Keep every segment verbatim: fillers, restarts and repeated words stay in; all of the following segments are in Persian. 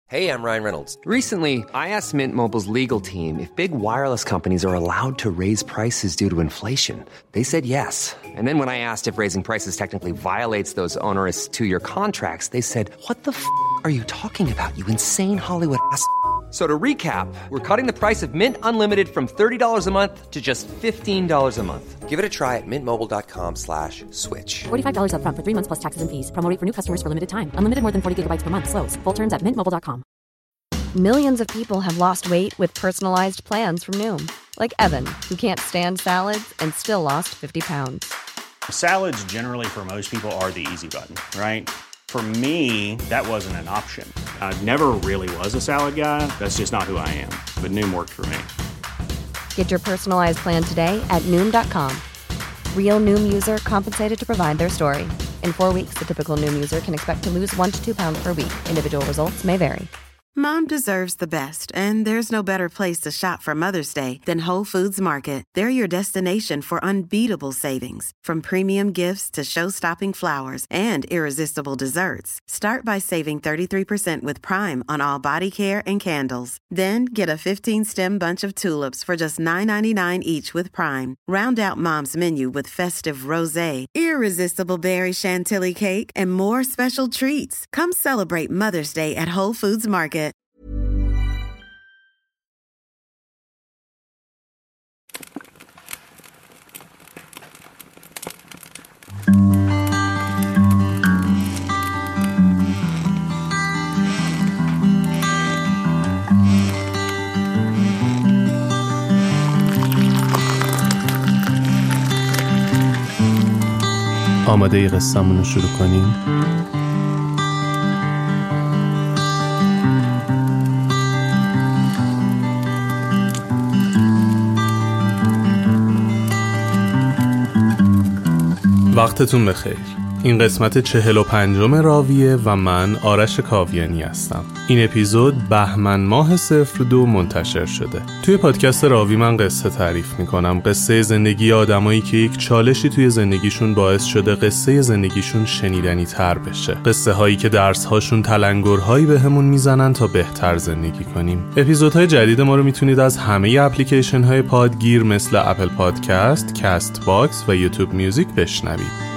Hey, I'm Ryan Reynolds. Recently, I asked Mint Mobile's legal team if big wireless companies are allowed to raise prices due to inflation. They said yes. And then when I asked if raising prices technically violates those onerous two-year contracts, they said, "What the f*** are you talking about, you insane Hollywood ass?" So to recap, we're cutting the price of Mint Unlimited from thirty dollars a month to just fifteen dollars a month. Give it a try at mintmobile.com slash switch. forty-five dollars up front for three months plus taxes and fees. Promo rate for new customers for limited time. Unlimited more than forty gigabytes per month. Slows full terms at mint mobile dot com. Millions of people have lost weight with personalized plans from Noom. Like Evan, who can't stand salads and still lost fifty pounds. Salads generally for most people are the easy button, right? For me, that wasn't an option. I never really was a salad guy. That's just not who I am. But Noom worked for me. Get your personalized plan today at Noom dot com. Real Noom user compensated to provide their story. In four weeks, the typical Noom user can expect to lose one to two pounds per week. Individual results may vary. Mom deserves the best, and there's no better place to shop for Mother's Day than Whole Foods Market. They're your destination for unbeatable savings, from premium gifts to show-stopping flowers and irresistible desserts. Start by saving thirty-three percent with Prime on all body care and candles. Then get a fifteen-stem bunch of tulips for just nine ninety-nine each with Prime. Round out Mom's menu with festive rosé, irresistible berry chantilly cake, and more special treats. Come celebrate Mother's Day at Whole Foods Market. آماده ای قصه‌مون رو شروع کنیم؟ وقتتون بخیر. این قسمت چهل و پنجم راویه و من آرش کاویانی هستم. این اپیزود بهمن ماه صفر دو منتشر شده. توی پادکست راوی من قصه تعریف میکنم، قصه زندگی آدمایی که یک چالشی توی زندگیشون باعث شده قصه زندگیشون شنیدنی تر بشه، قصه هایی که درس هاشون تلنگرهایی به همون میزنن تا بهتر زندگی کنیم. اپیزودهای جدید ما رو میتونید از همه اپلیکیشن های پادگیر مثل اپل پادکست، کست باکس و یوتیوب میوزیک بشنوید.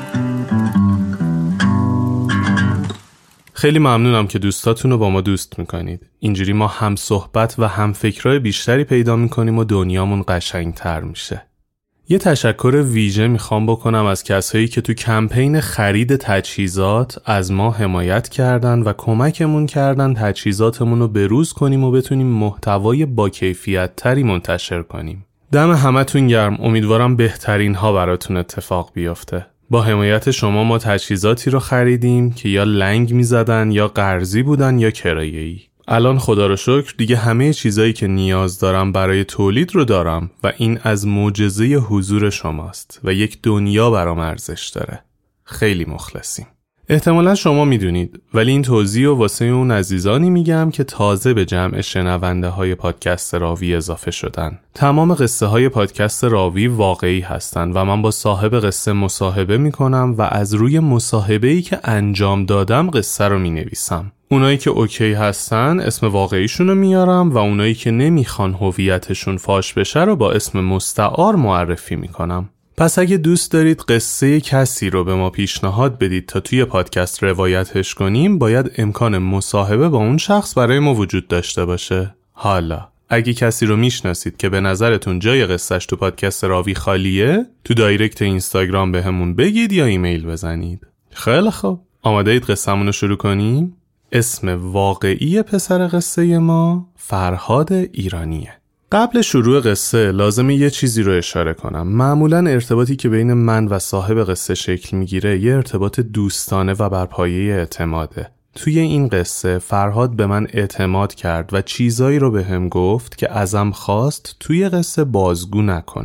خیلی ممنونم که دوستاتون رو با ما دوست میکنید. اینجوری ما هم صحبت و هم فکرای بیشتری پیدا میکنیم و دنیامون قشنگتر میشه. یه تشکر ویژه میخوام بکنم از کسایی که تو کمپین خرید تجهیزات از ما حمایت کردن و کمکمون کردن تجهیزاتمون رو بروز کنیم و بتونیم محتوای با کیفیت تری منتشر کنیم. دم همتون گرم. امیدوارم بهترین ها براتون اتفاق بیفته. با حمایت شما ما تجهیزاتی رو خریدیم که یا لنگ می زدن یا قرضی بودن یا کرایه‌ای. الان خدا رو شکر دیگه همه چیزایی که نیاز دارم برای تولید رو دارم و این از معجزه حضور شماست و یک دنیا برام ارزش داره. خیلی مخلصیم. احتمالا شما میدونید، ولی این توضیح و واسه اون عزیزانی میگم که تازه به جمع شنونده های پادکست راوی اضافه شدن. تمام قصه های پادکست راوی واقعی هستن و من با صاحب قصه مصاحبه میکنم و از روی مصاحبه‌ای که انجام دادم قصه رو مینویسم. اونایی که اوکی هستن اسم واقعیشون رو میارم و اونایی که نمیخوان هویتشون فاش بشه رو با اسم مستعار معرفی میکنم. پس اگه دوست دارید قصه کسی رو به ما پیشنهاد بدید تا توی پادکست روایتش کنیم، باید امکان مصاحبه با اون شخص برای ما وجود داشته باشه. حالا اگه کسی رو میشناسید که به نظرتون جای قصهش تو پادکست راوی خالیه، تو دایرکت اینستاگرام به همون بگید یا ایمیل بزنید. خیلی خوب، آماده اید قصه‌مون رو شروع کنیم؟ اسم واقعی پسر قصه ما فرهاد ایرانیه. قبل شروع قصه لازمه یه چیزی رو اشاره کنم. معمولاً ارتباطی که بین من و صاحب قصه شکل میگیره یه ارتباط دوستانه و بر پایه اعتماده. توی این قصه فرهاد به من اعتماد کرد و چیزایی رو به هم گفت که ازم خواست توی قصه بازگو نکنم.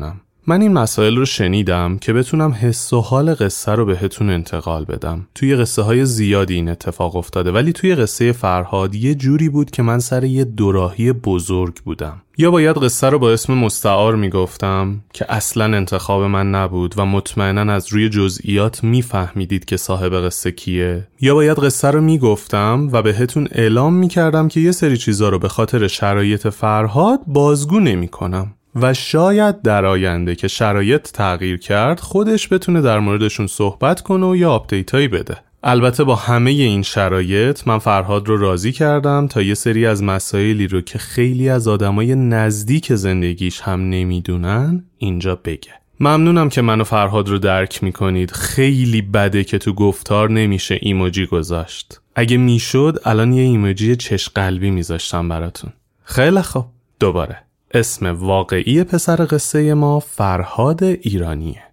من این مسائل رو شنیدم که بتونم حس و حال قصه رو بهتون انتقال بدم. توی قصه های زیادی این اتفاق افتاده، ولی توی قصه فرهاد یه جوری بود که من سر یه دوراهی بزرگ بودم. یا باید قصه رو با اسم مستعار میگفتم که اصلاً انتخاب من نبود و مطمئناً از روی جزئیات میفهمیدید که صاحب قصه کیه، یا باید قصه رو میگفتم و بهتون اعلام میکردم که یه سری چیزا رو به خاطر شرایط فرهاد بازگو نمیکنم و شاید در آینده که شرایط تغییر کرد خودش بتونه در موردشون صحبت کنه و یا آپدیتایی بده. البته با همه این شرایط من فرهاد رو راضی کردم تا یه سری از مسائلی رو که خیلی از آدمای نزدیک زندگیش هم نمیدونن اینجا بگه. ممنونم که منو فرهاد رو درک میکنید. خیلی بده که تو گفتار نمیشه ایموجی گذاشت. اگه میشد الان یه ایموجی چشم قلبی میذاشتم براتون. خیلی خوب. دوباره اسم واقعی پسر قصه ما فرهاد ایرانیه.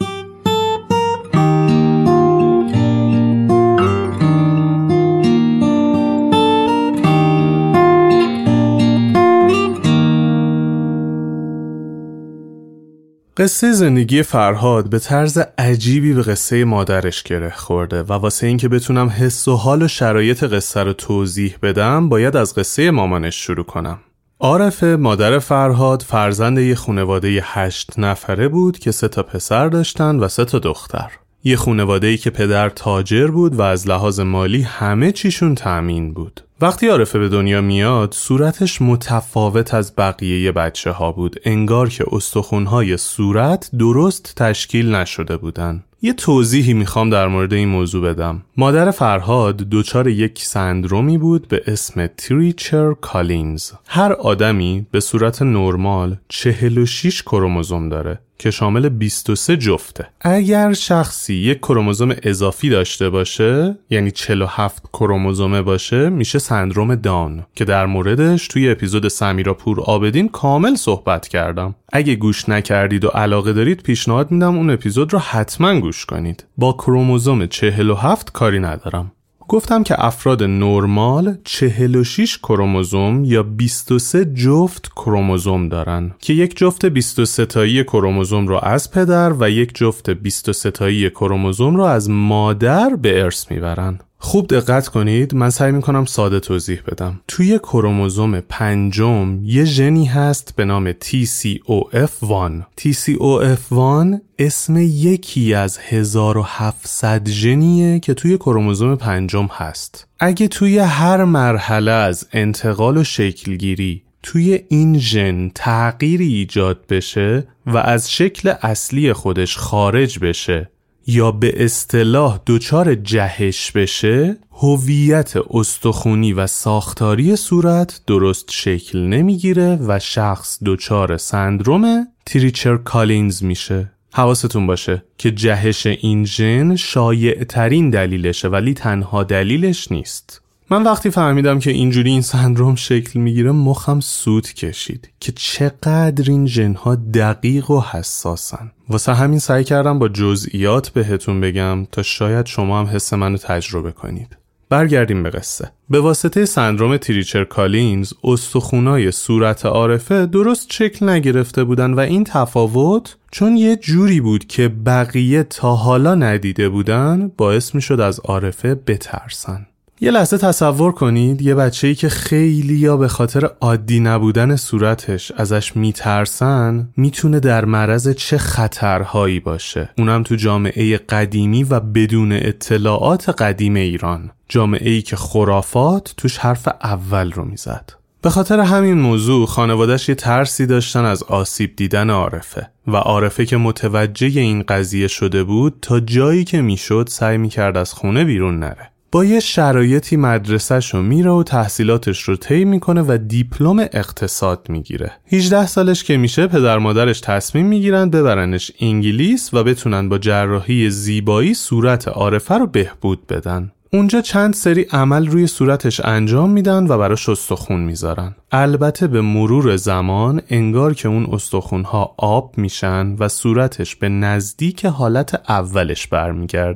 قصه زندگی فرهاد به طرز عجیبی به قصه مادرش گره خورده و واسه این که بتونم حس و حال و شرایط قصه رو توضیح بدم باید از قصه مامانش شروع کنم. عارفه مادر فرهاد فرزند یه خانواده هشت نفره بود که سه تا پسر داشتن و سه تا دختر. یه خانواده‌ای که پدر تاجر بود و از لحاظ مالی همه چیشون تأمین بود. وقتی عارفه به دنیا میاد صورتش متفاوت از بقیه بچه ها بود، انگار که استخوان‌های صورت درست تشکیل نشده بودن. یه توضیحی میخوام در مورد این موضوع بدم. مادر فرهاد دچار یک سندرومی بود به اسم تریچر کالینز. هر آدمی به صورت نرمال چهل و شش کروموزوم داره که شامل بیست و سه جفته. اگر شخصی یک کروموزوم اضافی داشته باشه، یعنی چهل و هفت کروموزومه باشه، میشه سندروم داون که در موردش توی اپیزود سمیرا پور آبدین کامل صحبت کردم. اگه گوش نکردید و علاقه دارید پیشنهاد میدم اون اپیزود رو حتما گوش کنید. با کروموزوم چهل و هفت کاری ندارم. گفتم که افراد نرمال چهل و شش کروموزوم یا بیست و سه جفت کروموزوم دارن که یک جفت بیست و سه تایی کروموزوم رو از پدر و یک جفت بیست و سه تایی کروموزوم رو از مادر به ارث میبرن. خوب دقت کنید، من سعی میکنم ساده توضیح بدم. توی کروموزوم پنجم یه ژنی هست به نام تی سی او اف وان. تی سی او اف وان اسم یکی از هزار و هفتصد ژنیه که توی کروموزوم پنجم هست. اگه توی هر مرحله از انتقال و شکلگیری توی این ژن تغییری ایجاد بشه و از شکل اصلی خودش خارج بشه یا به اصطلاح دچار جهش بشه، هویت استخوانی و ساختاری صورت درست شکل نمیگیره و شخص دچار سندروم تریچر کالینز میشه. حواستون باشه که جهش این ژن شایع ترین دلیلشه ولی تنها دلیلش نیست. من وقتی فهمیدم که اینجوری این سندروم شکل میگیره مخم سود کشید که چقدر این ژن‌ها دقیق و حساسن. واسه همین سعی کردم با جزئیات بهتون بگم تا شاید شما هم حس منو تجربه کنید. برگردیم به قصه. به واسطه سندروم تریچر کالینز استخونای صورت عارفه درست شکل نگرفته بودن و این تفاوت چون یه جوری بود که بقیه تا حالا ندیده بودن باعث میشد از عارفه بترسن. یه لحظه تصور کنید یه بچه‌ای که خیلی یا به خاطر عادی نبودن صورتش ازش میترسن میتونه در معرض چه خطرهایی باشه، اونم تو جامعه قدیمی و بدون اطلاعات قدیم ایران، جامعه‌ای که خرافات توش حرف اول رو میزد. به خاطر همین موضوع خانواده‌اش یه ترسی داشتن از آسیب دیدن عارفه و عارفه که متوجه این قضیه شده بود تا جایی که میشد سعی میکرد از خونه بیرون نره. با یه شرایطی مدرسه‌شو میره و تحصیلاتش رو طی میکنه و دیپلم اقتصاد میگیره. هجده سالش که میشه پدر مادرش تصمیم میگیرن ببرنش انگلیس و بتونن با جراحی زیبایی صورت عارفه رو بهبود بدن. اونجا چند سری عمل روی صورتش انجام میدن و براش استخون میذارن. البته به مرور زمان انگار که اون استخونها آب میشن و صورتش به نزدیک حالت اولش برمیگرده.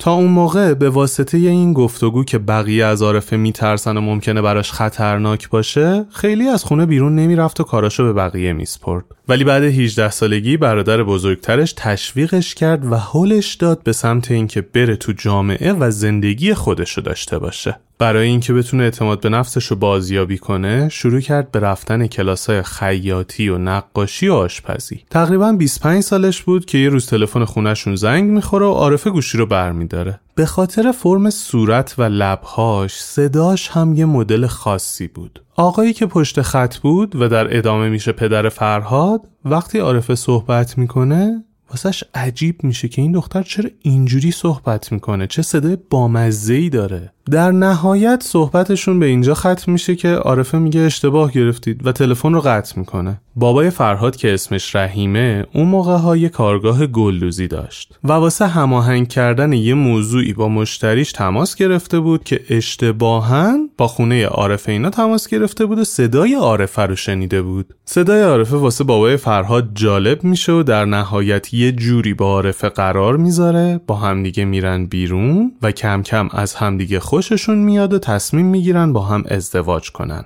تا اون موقع به واسطه این گفتگو که بقیه از عارفه میترسن و ممکنه براش خطرناک باشه، خیلی از خونه بیرون نمیرفت و کاراشو به بقیه میسپرد. ولی بعد هجده سالگی برادر بزرگترش تشویقش کرد و هولش داد به سمت اینکه بره تو جامعه و زندگی خودشو داشته باشه. برای اینکه بتونه اعتماد به نفسشو بازیابی کنه، شروع کرد به رفتن کلاسای خیاطی و نقاشی و آشپزی. تقریباً بیست و پنج سالش بود که یه روز تلفن خونه‌شون زنگ میخوره و عارفه گوشی رو برمی‌داره. به خاطر فرم صورت و لب‌هاش، صداش هم یه مدل خاصی بود. آقایی که پشت خط بود و در ادامه میشه پدر فرهاد، وقتی عارفه صحبت میکنه واسش عجیب میشه که این دختر چرا اینجوری صحبت میکنه، چه صدای بامزه‌ای داره. در نهایت صحبتشون به اینجا ختم میشه که عارفه میگه اشتباه گرفتید و تلفن رو قطع میکنه. بابای فرهاد که اسمش رحیمه اون موقع ها یه کارگاه گلدوزی داشت و واسه هماهنگ کردن یه موضوعی با مشتریش تماس گرفته بود که اشتباهاً با خونه عارفه اینا تماس گرفته بود و صدای عارفه رو شنیده بود. صدای عارفه واسه بابای فرهاد جالب میشه و در نهایت یه جوری با عارفه قرار میذاره، با همدیگه میرن بیرون و کم کم از همدیگه خوششون میاد و تصمیم میگیرن با هم ازدواج کنن.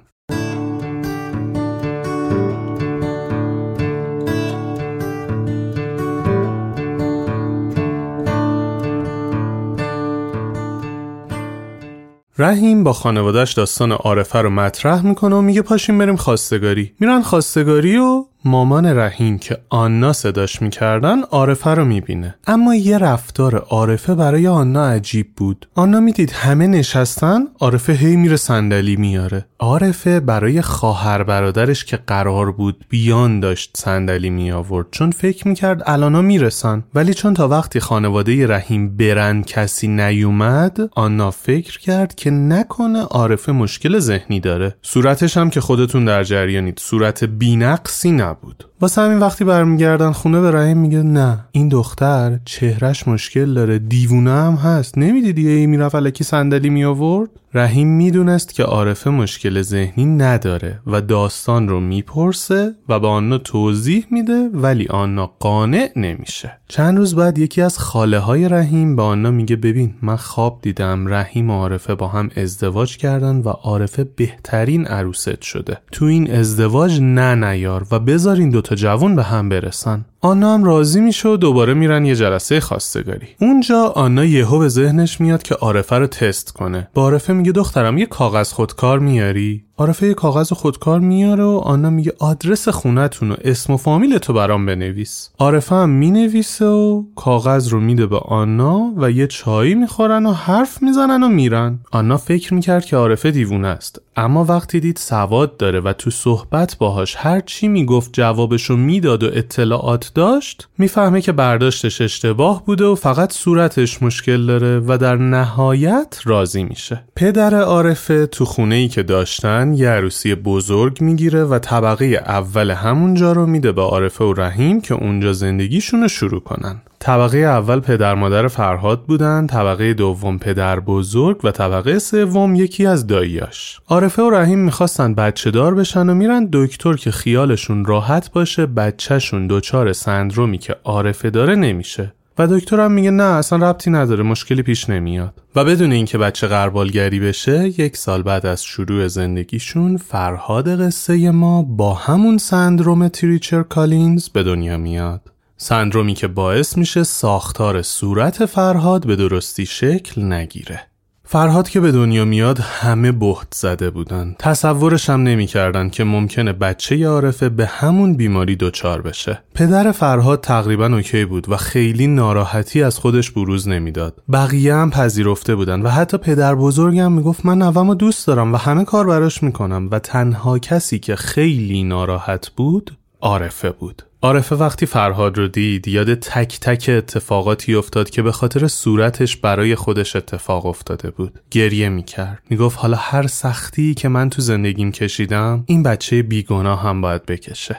رحیم با خانواده‌اش داستان عارفه رو مطرح میکنه و میگه پاشیم بریم خواستگاری. میرن خواستگاری و مامان رحیم که آنا صداش میکردن عارفه رو میبینه. اما یه رفتار عارفه برای آنا عجیب بود. آنا میدید همه نشستن، عارفه هی میره صندلی میاره. عارفه برای خواهر برادرش که قرار بود بیان داشت صندلی می آورد، چون فکر میکرد الانا میرسن. ولی چون تا وقتی خانواده رحیم برن کسی نیومد، آنا فکر کرد که نکنه عارفه مشکل ذهنی داره. صورتش هم که خودتون در جریانید، صورت بی‌نقصی نبود. واسه همین وقتی برمیگردن خونه به رحیم میگه نه، این دختر چهرش مشکل داره، دیوونه هم هست، نمیدیدی ای میرفت الکی صندلی می آورد؟ رحیم میدونست که عارفه مشکل ذهنی نداره و داستان رو میپرسه و به آنا توضیح میده، ولی آنا قانع نمیشه. چند روز بعد یکی از خاله های رحیم به آنا میگه ببین من خواب دیدم رحیم و عارفه با هم ازدواج کردن و عارفه بهترین عروست شده. تو این ازدواج نه نیار و بذارین دوتا جوان به هم برسن. آنا هم راضی میشه و دوباره میرن یه جلسه خواستگاری. اونجا آنا یهو به ذهنش میاد که عارفه رو تست کنه. با عارفه میگه دخترم یه کاغذ خودکار میاری؟ عارفه یه کاغذ خودکار میاره و آنا میگه آدرس خونتون و اسم و فامیل تو برام بنویس. عارفه هم مینویسه و کاغذ رو میده به آنا و یه چایی میخورن و حرف میزنن و میرن. آنا فکر میکرد که عارفه دیوونه است، اما وقتی دید سواد داره و تو صحبت باهاش هر چی میگفت جوابشو میداد و اطلاعات داشت، میفهمه که برداشتش اشتباه بوده و فقط صورتش مشکل داره و در نهایت راضی میشه. پدر عارفه تو خونه‌ای که داشتن یه عروسی بزرگ میگیره و طبقه اول همونجا رو میده به عارفه و رحیم که اونجا زندگیشون رو شروع کنن. طبقه اول پدر مادر فرهاد بودن، طبقه دوم پدر بزرگ و طبقه سوم یکی از داییاش. عارفه و رحیم میخواستن بچه دار بشن و میرن دکتر که خیالشون راحت باشه بچهشون دچار سندرومی که عارفه داره نمیشه. و دکترم میگه نه اصلا ربطی نداره، مشکلی پیش نمیاد. و بدون اینکه بچه غربالگری بشه، یک سال بعد از شروع زندگیشون فرهاد قصه ما با همون سندروم تریچر کالینز به دنیا میاد. سندرومی که باعث میشه ساختار صورت فرهاد به درستی شکل نگیره. فرهاد که به دنیا میاد همه بهت زده بودن. تصورش هم نمی کردن که ممکنه بچه عارفه به همون بیماری دچار بشه. پدر فرهاد تقریبا اوکی بود و خیلی ناراحتی از خودش بروز نمیداد. بقیه هم پذیرفته بودن و حتی پدر بزرگم میگفت من نوامو دوست دارم و همه کار براش میکنم و تنها کسی که خیلی ناراحت بود عارفه بود. عارفه وقتی فرهاد رو دید یاد تک تک اتفاقاتی افتاد که به خاطر صورتش برای خودش اتفاق افتاده بود. گریه میکرد. میگفت حالا هر سختی که من تو زندگیم کشیدم این بچه بیگناه هم باید بکشه.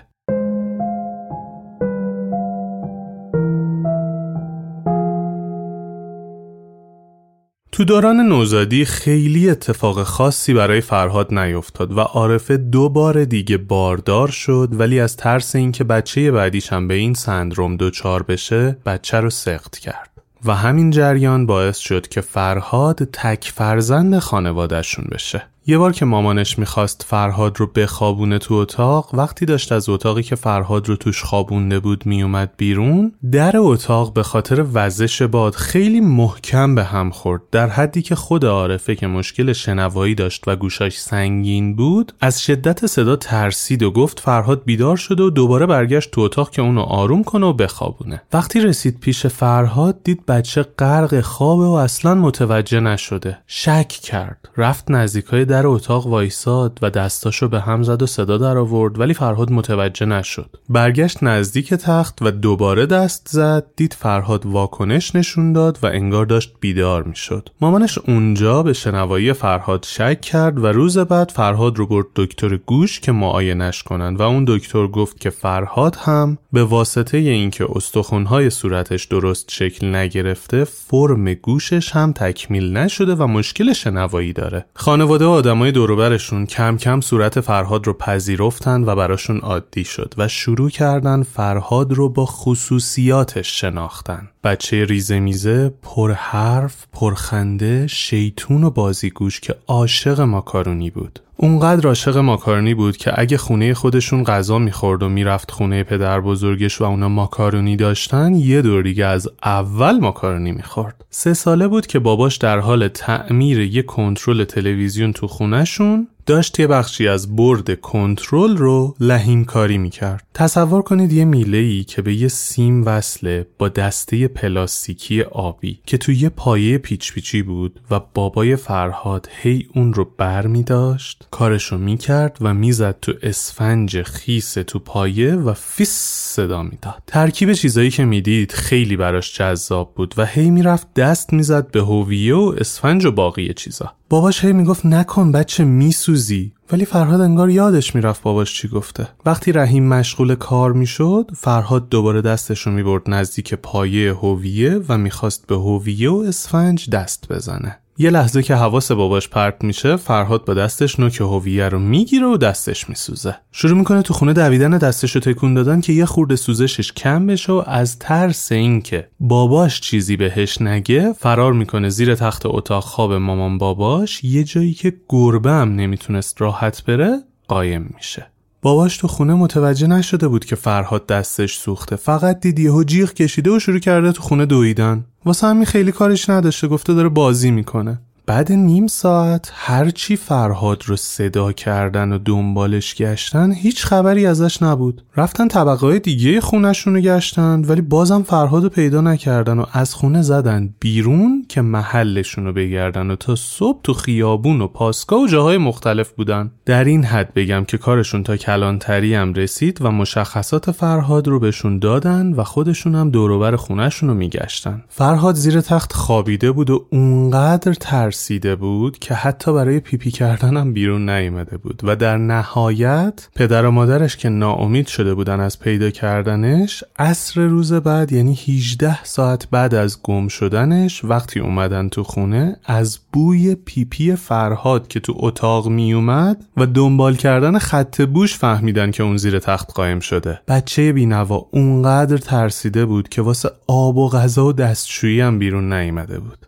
تو دوران نوزادی خیلی اتفاق خاصی برای فرهاد نیفتاد و عارفه دو بار دیگه باردار شد، ولی از ترس اینکه بچه بعدیش هم به این سندروم دچار بشه بچه رو سقط کرد. و همین جریان باعث شد که فرهاد تک فرزند خانواده‌شون بشه. یه بار که مامانش میخواست فرهاد رو بخوابونه تو اتاق، وقتی داشت از اتاقی که فرهاد رو توش خوابونده بود میومد بیرون، در اتاق به خاطر وزش باد خیلی محکم به هم خورد، در حدی که خود عارفه که مشکل شنوایی داشت و گوشاش سنگین بود از شدت صدا ترسید و گفت فرهاد بیدار شده و دوباره برگشت تو اتاق که اونو آروم کنه و بخوابونه. وقتی رسید پیش فرهاد دید بچه غرق خوابه و اصلا متوجه نشده. شک کرد، رفت نزدیکای در اتاق وایساد و دستاشو به هم زد و صدا در آورد، ولی فرهاد متوجه نشد. برگشت نزدیک تخت و دوباره دست زد، دید فرهاد واکنش نشون داد و انگار داشت بیدار میشد. مامانش اونجا به شنوایی فرهاد شک کرد و روز بعد فرهاد رو برد دکتر گوش که معاینش کنن و اون دکتر گفت که فرهاد هم به واسطه اینکه استخوان‌های صورتش درست شکل نگرفته، فرم گوشش هم تکمیل نشده و مشکل شنوایی داره. خانواده و آدمای دور و برشون کم کم صورت فرهاد رو پذیرفتن و براشون عادی شد و شروع کردن فرهاد رو با خصوصیاتش شناختن. بچه ریزه میزه، پر حرف، پر خنده، شیطون و بازیگوش که عاشق ماکارونی بود. اونقدر عاشق ماکارونی بود که اگه خونه خودشون غذا میخورد و میرفت خونه پدر بزرگش و اونا ماکارونی داشتن، یه دور دیگه از اول ماکارونی میخورد. سه ساله بود که باباش در حال تعمیر یه کنترل تلویزیون تو خونهشون داشت یه بخشی از برد کنترل رو لحیم کاری میکرد. تصور کنید یه میله‌ای که به یه سیم وصله با دسته پلاستیکی آبی که توی یه پایه پیچ پیچی بود و بابای فرهاد هی اون رو بر می داشت، کارشو میکرد و میزد تو اسفنج خیس تو پایه و فیس صدا میداد. ترکیب چیزایی که میدید خیلی براش جذاب بود و هی میرفت دست میزد به هویه و اسفنج و باقی چیزا. باباش هی میگفت نکن بچه میسوزی، ولی فرهاد انگار یادش میرفت باباش چی گفته. وقتی رحیم مشغول کار میشد، فرهاد دوباره دستشو میبرد نزدیک پایه هویه و میخواست به هویه و اسفنج دست بزنه. یه لحظه که حواس باباش پرت میشه، فرهاد با دستش نوک هویه رو میگیره و دستش میسوزه. شروع میکنه تو خونه دویدن دستشو تکون دادن که یه خورده سوزشش کم بشه و از ترس اینکه باباش چیزی بهش نگه فرار میکنه زیر تخت اتاق خواب مامان باباش، یه جایی که گربه هم نمیتونست راحت بره قایم میشه. باباش تو خونه متوجه نشده بود که فرهاد دستش سوخته، فقط دید یهو جیغ کشیده و شروع کرده تو خونه دویدن. واسه همین خیلی کارش نداشته، گفته داره بازی میکنه. بعد نیم ساعت هرچی فرهاد رو صدا کردن و دنبالش گشتن هیچ خبری ازش نبود. رفتن طبقه‌های دیگه خونه‌شون رو گشتن ولی بازم فرهاد رو پیدا نکردن و از خونه زدن بیرون که محلشون رو بگردن و تا صبح تو خیابون و پاسگاه و جاهای مختلف بودن. در این حد بگم که کارشون تا کلانتری هم رسید و مشخصات فرهاد رو بهشون دادن و خودشون هم دور و بر خونه‌شون رو میگشتن. فرهاد زیر تخت خوابیده بود و اونقدر ترس سیده بود که حتی برای پیپی کردن هم بیرون نیامده بود و در نهایت پدر و مادرش که ناامید شده بودن از پیدا کردنش، عصر روز بعد یعنی هجده ساعت بعد از گم شدنش وقتی اومدن تو خونه، از بوی پیپی فرهاد که تو اتاق می اومد و دنبال کردن خط بوش فهمیدن که اون زیر تخت قایم شده. بچه بی‌نوا اونقدر ترسیده بود که واسه آب و غذا و دستشویی هم بیرون نیامده بود.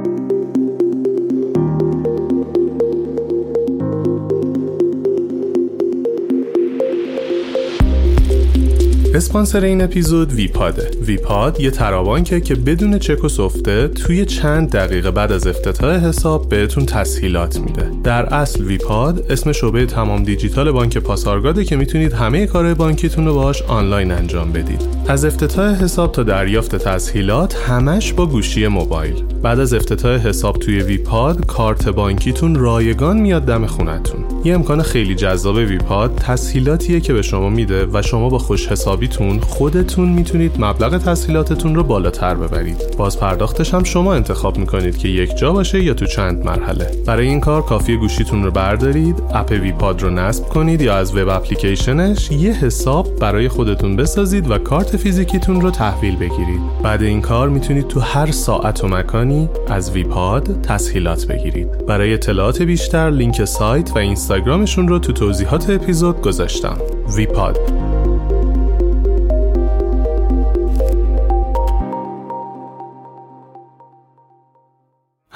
اسپانسر این اپیزود ویپاده. ویپاد یه ترابانکه که بدون چک و سفته توی چند دقیقه بعد از افتتاح حساب بهتون تسهیلات میده. در اصل ویپاد اسم شعبه تمام دیجیتال بانک پاسارگاده که میتونید همه کارهای بانکیتون رو باهاش آنلاین انجام بدید. از افتتاح حساب تا دریافت تسهیلات همش با گوشی موبایل. بعد از افتتاح حساب توی ویپاد کارت بانکیتون رایگان میاد دم خونتون. یه امکان خیلی جذاب ویپاد تسهیلاتیه که به شما میده و شما با خوش حسابی خودتون میتونید مبلغ تسهیلاتتون رو بالاتر ببرید. باز پرداختش هم شما انتخاب میکنید که یک جا باشه یا تو چند مرحله. برای این کار کافیه گوشیتون رو بردارید، اپ ویپاد رو نصب کنید یا از وب اپلیکیشنش یه حساب برای خودتون بسازید و کارت فیزیکیتون رو تحویل بگیرید. بعد این کار میتونید تو هر ساعت و مکانی از ویپاد تسهیلات بگیرید. برای اطلاعات بیشتر لینک سایت و اینستاگرامشون رو تو توضیحات اپیزود گذاشتم. ویپاد.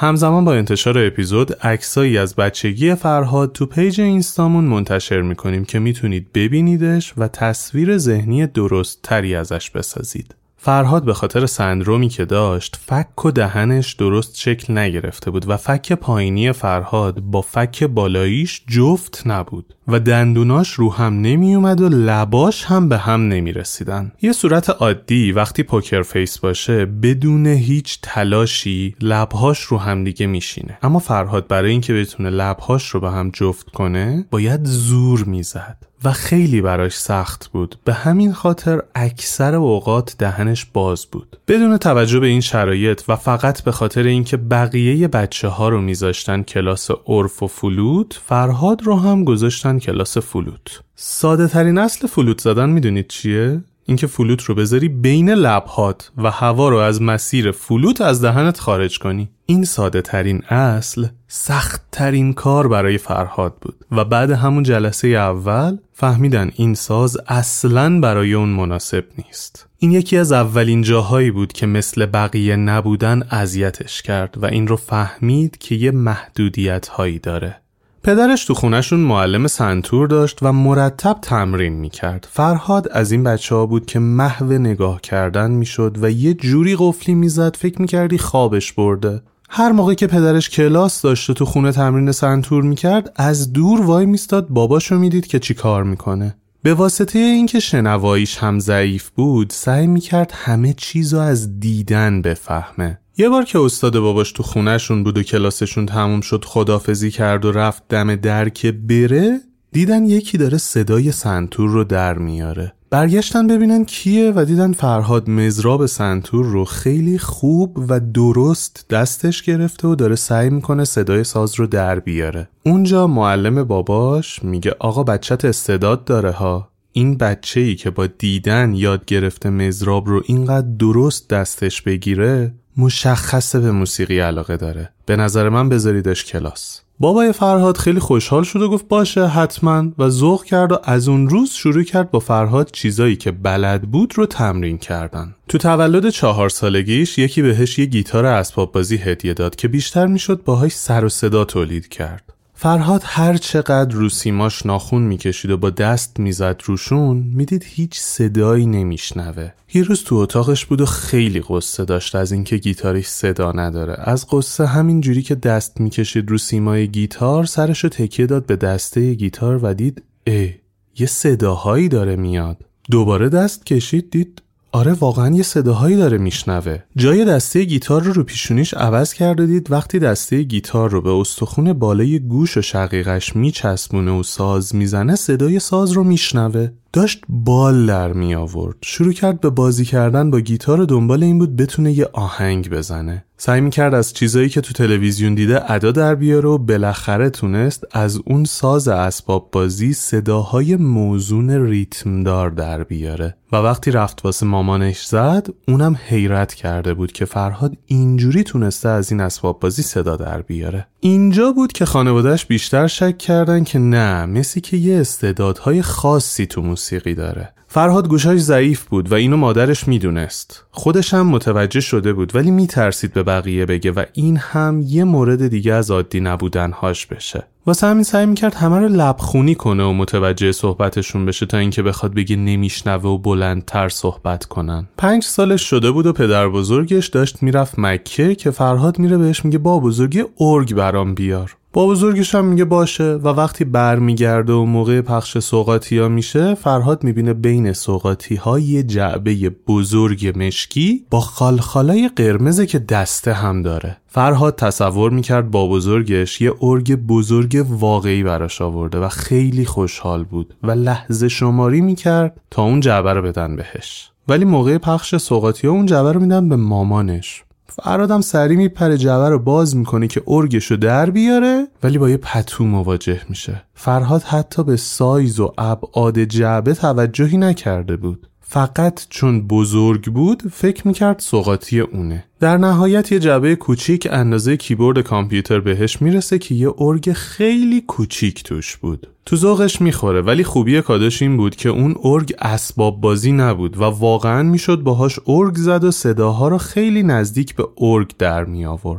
همزمان با انتشار اپیزود عکسایی از بچگی فرهاد تو پیج اینستامون منتشر میکنیم که میتونید ببینیدش و تصویر ذهنی درست تری ازش بسازید. فرهاد به خاطر سندرومی که داشت فک و دهنش درست شکل نگرفته بود و فک پایینی فرهاد با فک بالاییش جفت نبود و دندوناش رو هم نمی اومد و لباش هم به هم نمی رسیدن. یه صورت عادی وقتی پوکر فیس باشه بدون هیچ تلاشی لبهاش رو هم دیگه میشینه، اما فرهاد برای اینکه بتونه لبهاش رو به هم جفت کنه باید زور میزد و خیلی براش سخت بود. به همین خاطر اکثر اوقات دهنش باز بود. بدون توجه به این شرایط و فقط به خاطر اینکه بقیه بچه ها رو میذاشتن کلاس عرف و فلوت، فرهاد رو هم گذاشتن کلاس فلوت. ساده ترین اصل فلوت زدن میدونید چیه؟ اینکه فلوت رو بذاری بین لبهات و هوا رو از مسیر فلوت از دهنت خارج کنی. این ساده ترین اصل سخت ترین کار برای فرهاد بود و بعد همون جلسه اول فهمیدن این ساز اصلاً برای اون مناسب نیست. این یکی از اولین جاهایی بود که مثل بقیه نبودن اذیتش کرد و این رو فهمید که یه محدودیت هایی داره. پدرش تو خونهشون معلم سنتور داشت و مرتب تمرین میکرد. فرهاد از این بچه ها بود که محو نگاه کردن میشد و یه جوری قفلی میزد فکر میکردی خوابش برده. هر موقع که پدرش کلاس داشت و تو خونه تمرین سنتور میکرد از دور وای میستاد باباشو میدید که چی کار میکنه. به واسطه اینکه شنواییش هم ضعیف بود سعی میکرد همه چیزو از دیدن بفهمه. یه بار که استاد باباش تو خونهشون بود و کلاسشون تموم شد خداحافظی کرد و رفت دم در که بره، دیدن یکی داره صدای سنتور رو در میاره. برگشتن ببینن کیه و دیدن فرهاد مزراب سنتور رو خیلی خوب و درست دستش گرفته و داره سعی میکنه صدای ساز رو در بیاره. اونجا معلم باباش میگه آقا بچت استعداد داره ها. این بچه‌ای که با دیدن یاد گرفته مزراب رو اینقدر درست دستش بگیره مشخصه به موسیقی علاقه داره. به نظر من بذاریدش کلاس. بابای فرهاد خیلی خوشحال شد و گفت باشه حتما و ذوق کرد و از اون روز شروع کرد با فرهاد چیزایی که بلد بود رو تمرین کردن. تو تولد چهار سالگیش یکی بهش یه گیتار اسباب بازی هدیه داد که بیشتر میشد باهاش سر و صدا تولید کرد. فرهاد هر چقدر رو سیماش ناخون میکشید و با دست میزد روشون میدید هیچ صدایی نمیشنوه. یه روز تو اتاقش بود و خیلی قصه داشت از اینکه گیتارش صدا نداره. از قصه همین جوری که دست میکشید رو سیمای گیتار سرشو تکیه داد به دسته گیتار و دید اه یه صداهایی داره میاد. دوباره دست کشید دید آره واقعا یه صداهایی داره میشنوه. جای دسته گیتار رو رو پیشونیش عوض کرده دید وقتی دسته گیتار رو به استخون بالای گوش و شقیقش میچسبونه و ساز میزنه صدای ساز رو میشنوه. داشت بال در می آورد. شروع کرد به بازی کردن با گیتار و دنبال این بود بتونه یه آهنگ بزنه. سعی می‌کرد از چیزایی که تو تلویزیون دیده ادا در بیاره و بالاخره تونست از اون ساز اسباب بازی صداهای موزون ریتمدار در بیاره. و وقتی رفت واسه مامانش زد اونم حیرت کرده بود که فرهاد اینجوری تونسته از این اسباب بازی صدا در بیاره. اینجا بود که خانواده‌اش بیشتر شک کردن که نه مثل که یه استعدادهای خاصی تو موسیقی داره. فرهاد گوشاش ضعیف بود و اینو مادرش میدونست. خودش هم متوجه شده بود ولی میترسید به بقیه بگه و این هم یه مورد دیگه از عادی نبودنهاش بشه. واسه همین سعی میکرد همه رو لبخونی کنه و متوجه صحبتشون بشه تا اینکه بخواد بگه نمیشنوه و بلندتر صحبت کنن. پنج سالش شده بود و پدر بزرگش داشت میرفت مکه که فرهاد میره بهش میگه با بزرگی ارگ برام بیار. با بزرگش هم میگه باشه و وقتی برمیگرده و موقع پخش سوغاتی ها میشه فرهاد میبینه بین سوغاتی ها یه جعبه بزرگ مشکی با خالخالای قرمزه که دسته هم داره. فرهاد تصور میکرد با بزرگش یه ارگ بزرگ واقعی براش آورده و خیلی خوشحال بود و لحظه شماری میکرد تا اون جعبه رو بدن بهش. ولی موقع پخش سوغاتی ها اون جعبه رو میدن به مامانش. فرهادم سری میپره جعبه رو باز میکنه که ارگشو در بیاره ولی با یه پتو مواجه میشه. فرهاد حتی به سایز و ابعاد جعبه توجهی نکرده بود. فقط چون بزرگ بود فکر میکرد سوغاتی اونه. در نهایت یه جعبه کوچیک اندازه کیبورد کامپیوتر بهش میرسه که یه ارگ خیلی کوچیک توش بود. تو ذوقش میخوره ولی خوبی کادش این بود که اون ارگ اسباب بازی نبود و واقعا میشد باهاش ارگ زد و صداها رو خیلی نزدیک به ارگ در می آورد.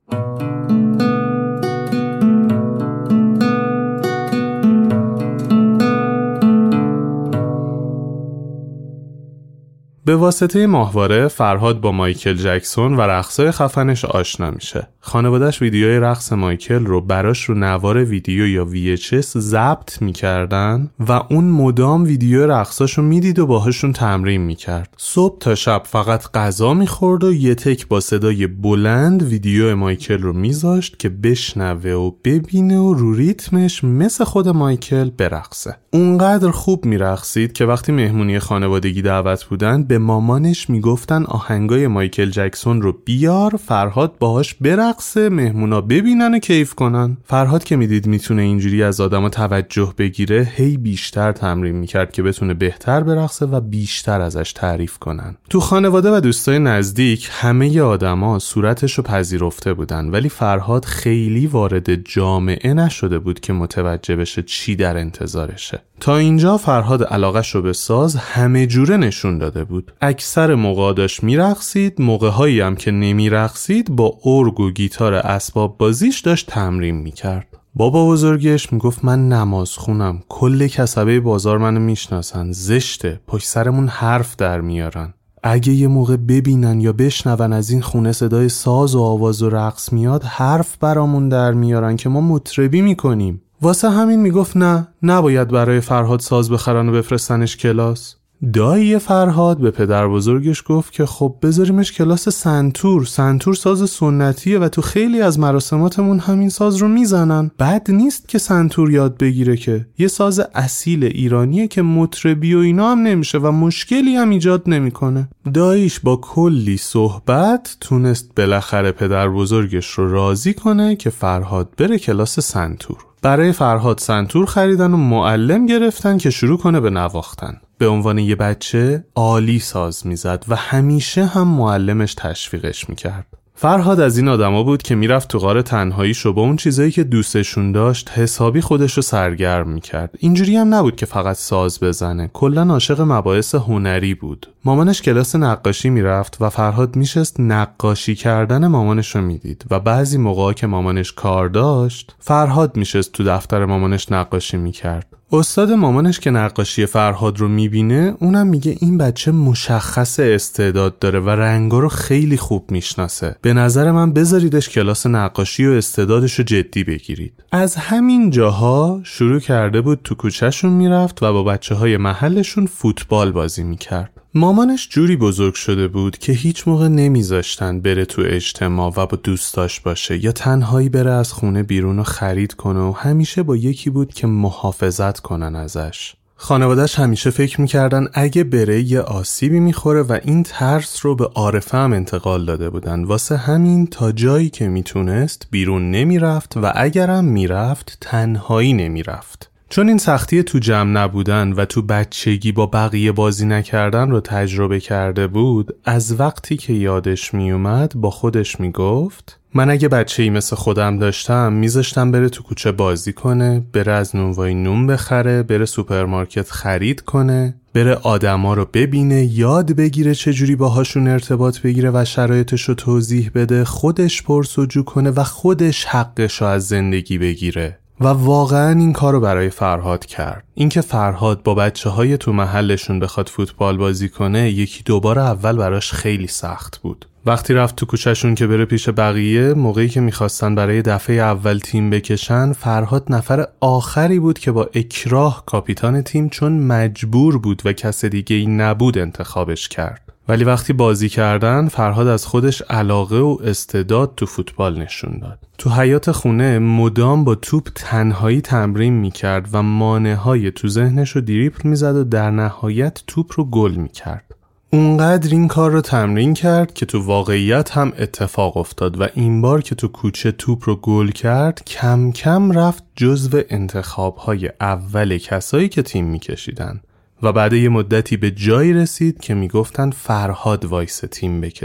به واسطه ماهواره فرهاد با مایکل جکسون و رقصای خفنش آشنا میشه. خانواده‌اش ویدیوی رقص مایکل رو براش رو نوار ویدیو یا وی اچ اس ضبط میکردن و اون مدام ویدیو رقصاشو میدید و باهاشون تمرین میکرد. صبح تا شب فقط غذا میخورد و یه تک با صدای بلند ویدیو مایکل رو میذاشت که بشنوه و ببینه و رو ریتمش مثل خود مایکل برقصه. اونقدر خوب میرقصید که وقتی مهمونی خانوادگی دعوت بودن به مامانش میگفتن آهنگای مایکل جکسون رو بیار، فرهاد باهاش برقصه، مهمونا ببینن و کیف کنن. فرهاد که میدید میتونه اینجوری از آدما توجه بگیره، هی بیشتر تمرین میکرد که بتونه بهتر برقصه و بیشتر ازش تعریف کنن. تو خانواده و دوستای نزدیک همه آدما صورتش رو پذیرفته بودن، ولی فرهاد خیلی وارد جامعه نشده بود که متوجه بشه چی در انتظارشه. تا اینجا فرهاد علاقش رو به ساز همه جوره نشون داده بود. اکثر موقع داشت میرقصید، موقع‌هایی هم که نمیرقصید با ارگ و گیتار اسباب بازیش داشت تمرین میکرد. بابا بزرگش میگفت من نماز خونم، کل کسبه بازار منو میشناسن، زشته، پشت سرمون حرف در میارن. اگه یه موقع ببینن یا بشنون از این خونه صدای ساز و آواز و رقص میاد، حرف برامون در میارن که ما مطربی میکنیم. واسه همین میگفت نه، نباید برای فرهاد ساز بخرن و بفرستنش کلاس. دایی فرهاد به پدر بزرگش گفت که خب بذاریمش کلاس سنتور. سنتور ساز سنتیه و تو خیلی از مراسماتمون همین ساز رو میزنن. بد نیست که سنتور یاد بگیره، که یه ساز اصیل ایرانیه که مطربی و اینا هم نمیشه و مشکلی هم ایجاد نمیکنه. داییش با کلی صحبت تونست بالاخره پدر بزرگش رو راضی کنه که فرهاد بره کلاس سنتور. برای فرهاد سنتور خریدن و معلم گرفتن که شروع کنه به نواختن. به عنوان یه بچه عالی ساز میزد و همیشه هم معلمش تشویقش میکرد. فرهاد از این آدما بود که میرفت تو غار تنهاییش و با اون چیزایی که دوستشون داشت حسابی خودشو سرگرم میکرد. اینجوری هم نبود که فقط ساز بزنه، کلاً عاشق مباحث هنری بود. مامانش کلاس نقاشی میرفت و فرهاد میشست نقاشی کردن مامانش رو میدید و بعضی موقعا که مامانش کار داشت فرهاد میشست تو دفتر مامانش نقاشی میکرد. استاد مامانش که نقاشی فرهاد رو میبینه اونم میگه این بچه مشخص استعداد داره و رنگا رو خیلی خوب میشناسه. به نظر من بذاریدش کلاس نقاشی و استعدادش رو جدی بگیرید. از همین جاها شروع کرده بود تو کوچه‌شون میرفت و با بچه‌های محلشون فوتبال بازی میکرد. مامانش جوری بزرگ شده بود که هیچ موقع نمیذاشتن بره تو اجتماع و با دوستاش باشه یا تنهایی بره از خونه بیرون و خرید کنه و همیشه با یکی بود که محافظت کنن ازش. خانواده‌اش همیشه فکر میکردن اگه بره یه آسیبی میخوره و این ترس رو به عارفه هم انتقال داده بودن. واسه همین تا جایی که میتونست بیرون نمیرفت و اگرم میرفت تنهایی نمیرفت. چون این سختی تو جمع نبودن و تو بچگی با بقیه بازی نکردن رو تجربه کرده بود، از وقتی که یادش میومد با خودش میگفت من اگه بچه‌ای مثل خودم داشتم میذاشتم بره تو کوچه بازی کنه، بره از نونوای نون بخره، بره سوپرمارکت خرید کنه، بره آدما رو ببینه، یاد بگیره چجوری باهاشون ارتباط بگیره و شرایطش رو توضیح بده، خودش پرسجو کنه و خودش حقش رو از زندگی بگیره. و واقعا این کارو برای فرهاد کرد. اینکه فرهاد با بچه‌های تو محلشون بخواد فوتبال بازی کنه یکی دوبار اول براش خیلی سخت بود. وقتی رفت تو کوچه‌شون که بره پیش بقیه، موقعی که میخواستن برای دفعه اول تیم بکشن، فرهاد نفر آخری بود که با اکراه کاپیتان تیم چون مجبور بود و کس دیگه ای نبود انتخابش کرد. ولی وقتی بازی کردن فرهاد از خودش علاقه و استعداد تو فوتبال نشون داد. تو حیاط خونه مدام با توپ تنهایی تمرین میکرد و مانع‌های تو ذهنش رو دریبل میزد و در نهایت توپ رو گل میکرد. اونقدر این کار رو تمرین کرد که تو واقعیت هم اتفاق افتاد و این بار که تو کوچه توپ رو گل کرد کم کم رفت جزو انتخاب‌های اول کسایی که تیم میکشیدن. و بعد یه مدتی به جایی رسید که میگفتن فرهاد وایس تیم بکشه.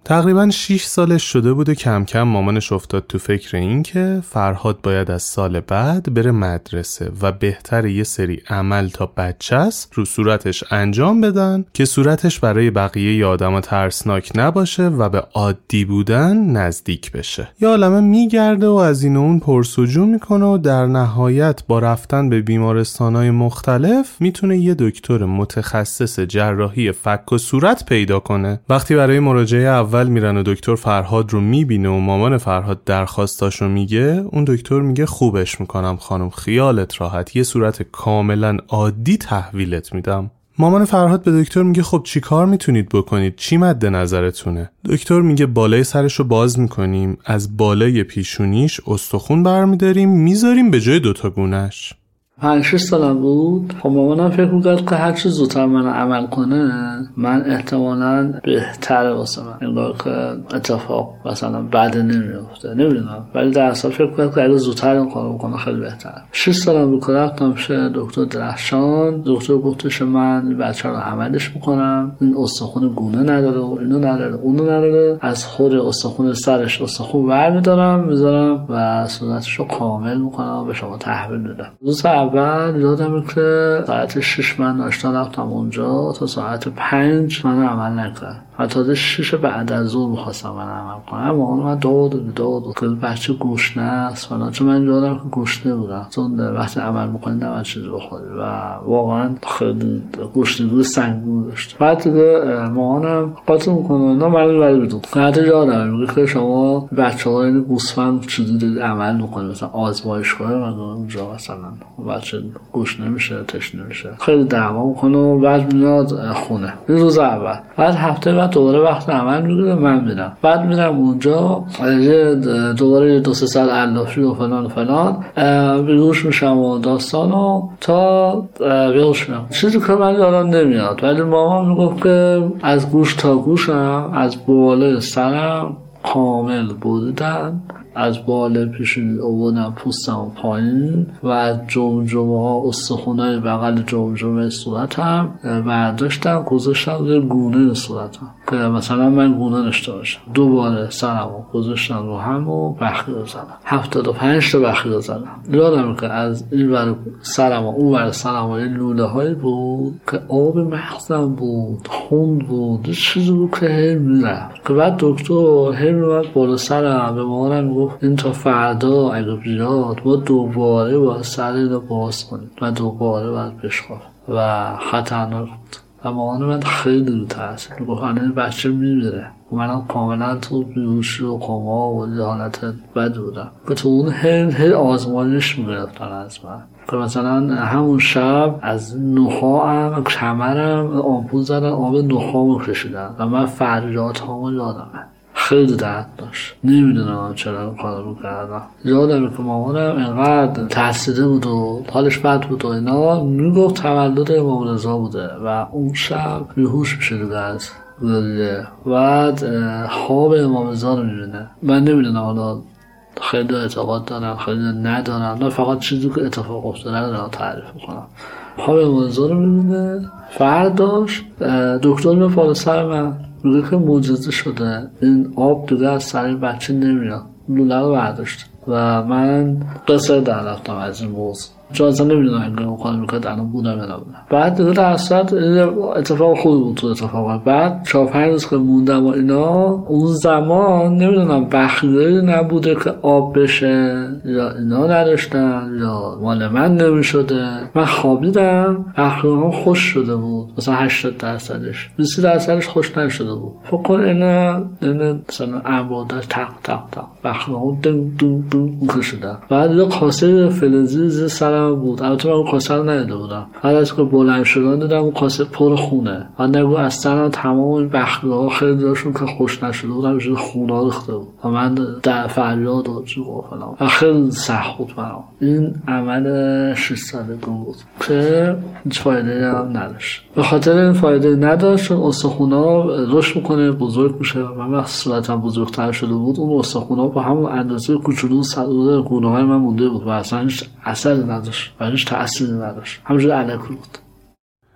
تقریباً شش سالش شده بود و کم کم مامانش افتاد تو فکر این که فرهاد باید از سال بعد بره مدرسه و بهتره یه سری عمل تا بچه است رو صورتش انجام بدن که صورتش برای بقیه ی آدم ها ترسناک نباشه و به عادی بودن نزدیک بشه. یه عالمه میگرده و از این و اون پرسجو میکنه و در نهایت با رفتن به بیمارستانهای مختلف میتونه یه دکتر متخصص جراحی فک و صورت پیدا کنه. وقتی برای مراجعه اول میرن و دکتر فرهاد رو میبینه و مامان فرهاد درخواستاشو میگه، اون دکتر میگه خوبش میکنم خانم، خیالت راحت، یه صورت کاملا عادی تحویلت میدم. مامان فرهاد به دکتر میگه خب چی کار میتونید بکنید؟ چی مد نظرتونه؟ دکتر میگه بالای سرشو باز میکنیم، از بالای پیشونیش استخون برمیداریم میذاریم به جای دوتا گونهش. پنج شش سالم بود. خب مامانم فکر می‌کرد که هر چه زودتر من عمل کنه من احتمالاً بهتره واسه من، انگار که اتفاق مثلا بعد نمیفته، نمیدونم، ولی در اصل فکر می‌کرد که اگه زودتر این کارو بکنه خیلی بهتره. شش سالم بود که رفتم پیش دکتر درخشان. دکتر گفتش من بچه رو عملش میکنم، این استخون گونه نداره و اینو نداره اونو نداره، از خود استخون سرش استخون برمی‌دارم میذارم و صورتش رو کامل میکنم به شما تحویل میدم. روز اول یادمه که ساعت شش من آشنا رفتم اونجا تا ساعت پنج من عمل نکرد. حتی شش بعد از ظهر می‌خواستم من عمل کنم، اما اون من داد داد که بچه گوشنه است فلان، چون من یادم که گوشنه بودم، چون وقتی عمل می‌کنی نباید چیزی بخوری و واقعا خیلی گوشنگی سنگین داشت. بعد دیگه مامانم قاطی می‌کنه نه من ولی بدون حتی یادم میگه که شما بچه‌ها این گوسفند چیزی دارید عمل می‌کنید، مثلا آزمایشگاه من اونجا مثلا بچه گوشنه میشه تشنه میشه، خیلی دعوا می‌کنه و بعد میاد خونه. این روز اول. بعد هفته بعد دوباره وقت عمل میگیره من میرم، بعد میرم اونجا دوباره دو سه سال علافی و فلان و فلان بیهوش میشم و داستانو تا بیهوش میشم. چیزی که من یادم نمیاد ولی مامان میگفت که از گوش تا گوشم از بالای سرم کامل بودن، از بالا پیشونی آوردم پوستم پایین و از جمجمه ها استخونای بغل جمجمه صورتم برداشتم گذاشتم روی گونه صورتم که مثلا من گونه داشته باشم. دوباره سرمو گذاشتم رو هم و بخیه زدم، هفتاد و پنج تا بخیه زدم. یادم که از این ور سرم و اون ور سرم و این لوله هایی بود که آب مغزم بود، خون بود، چیزی بود که هی میرفت که بعد دکتر هی میرفت بالا سرم به مامانم این تا فردا اگه بیاد ما دوباره با سر اینو باز کنیم و دوباره باید بشخواه و خطرناک بود و مامان من خیلی رو ترسید. میگفت این بچه میمیره و منم کاملا تو بیهوشی و کما و یه حالت بد بودم که تو اون هی هی آزمایش میگرفتن از من که مثلا همون شب از نخاهم کمرم آمپول زدن آب نخامو کشیدن و من فریاد هامو یادمه. خیلی درد داشت، نمیدونم چرا این کارو کردم. یادمه که مامانم اینقدر ترسیده بود و حالش بد بود و اینا، میگفت تولد امام رضا بوده و اون شب بیهوش میشه دیگه از گریه. بعد خواب امام رضا رو میبینه. من نمیدونم حالا خیلی اعتقاد دارم خیلی ندارم، نه فقط چیزی که اتفاق افتاده رو تعریف میکنم. خواب امام رضا رو میبینه. فرداش دکتر میاد بالا سر من میگه که معجزه شده، این آب دیگه از سر بچه نمیاد. لوله رو برداشت و من قصه در رفتم از این موضوع، چون اصلا نمیدونم اینگه مخواهی میکرد الان بودم یا نبودم. بعد دیگه در اصلت اتفاق خوبی بود تو اتفاق. بعد چهار پنج روز که موندم و اینا، اون زمان نمیدونم بخیه نبوده که آب بشه یا اینا نداشتن یا مال من نمیشده. من خوابیدم بخیه هم خوش شده بود، مثلا هشتاد درصدش بیست درصدش خوش نشده بود. فکر کن اینا اینا مثلا انبادش تق تق تق بخیه هم دن دن دن کشیدن. بعد یه کاسه فلزی زیر سرم بود، البته من اون کاسه رو ندیده بودم. بعد از که بلند شدن دیدم اون کاسه پر خونه و نگو از سرم تمام این بخیه ها خیلی داشتون که خوش نشده بودم میشه خونه ها ریخته بود و من در فریاد و جو فلان و خیلی سخت بود برام. این عمل شش سالگی بود که هیچ فایده هم نداشت. به خاطر این فایده نداشت چون استخونا رشد میکنه بزرگ میشه و من وقتی صورتم بزرگتر شده بود اون استخونا با همون اندازه کوچولو صدور گونه های من مونده بود و اصلا هیچ اثری نداشت و هیچ تأثیری نداشت، همونجور علکی بود.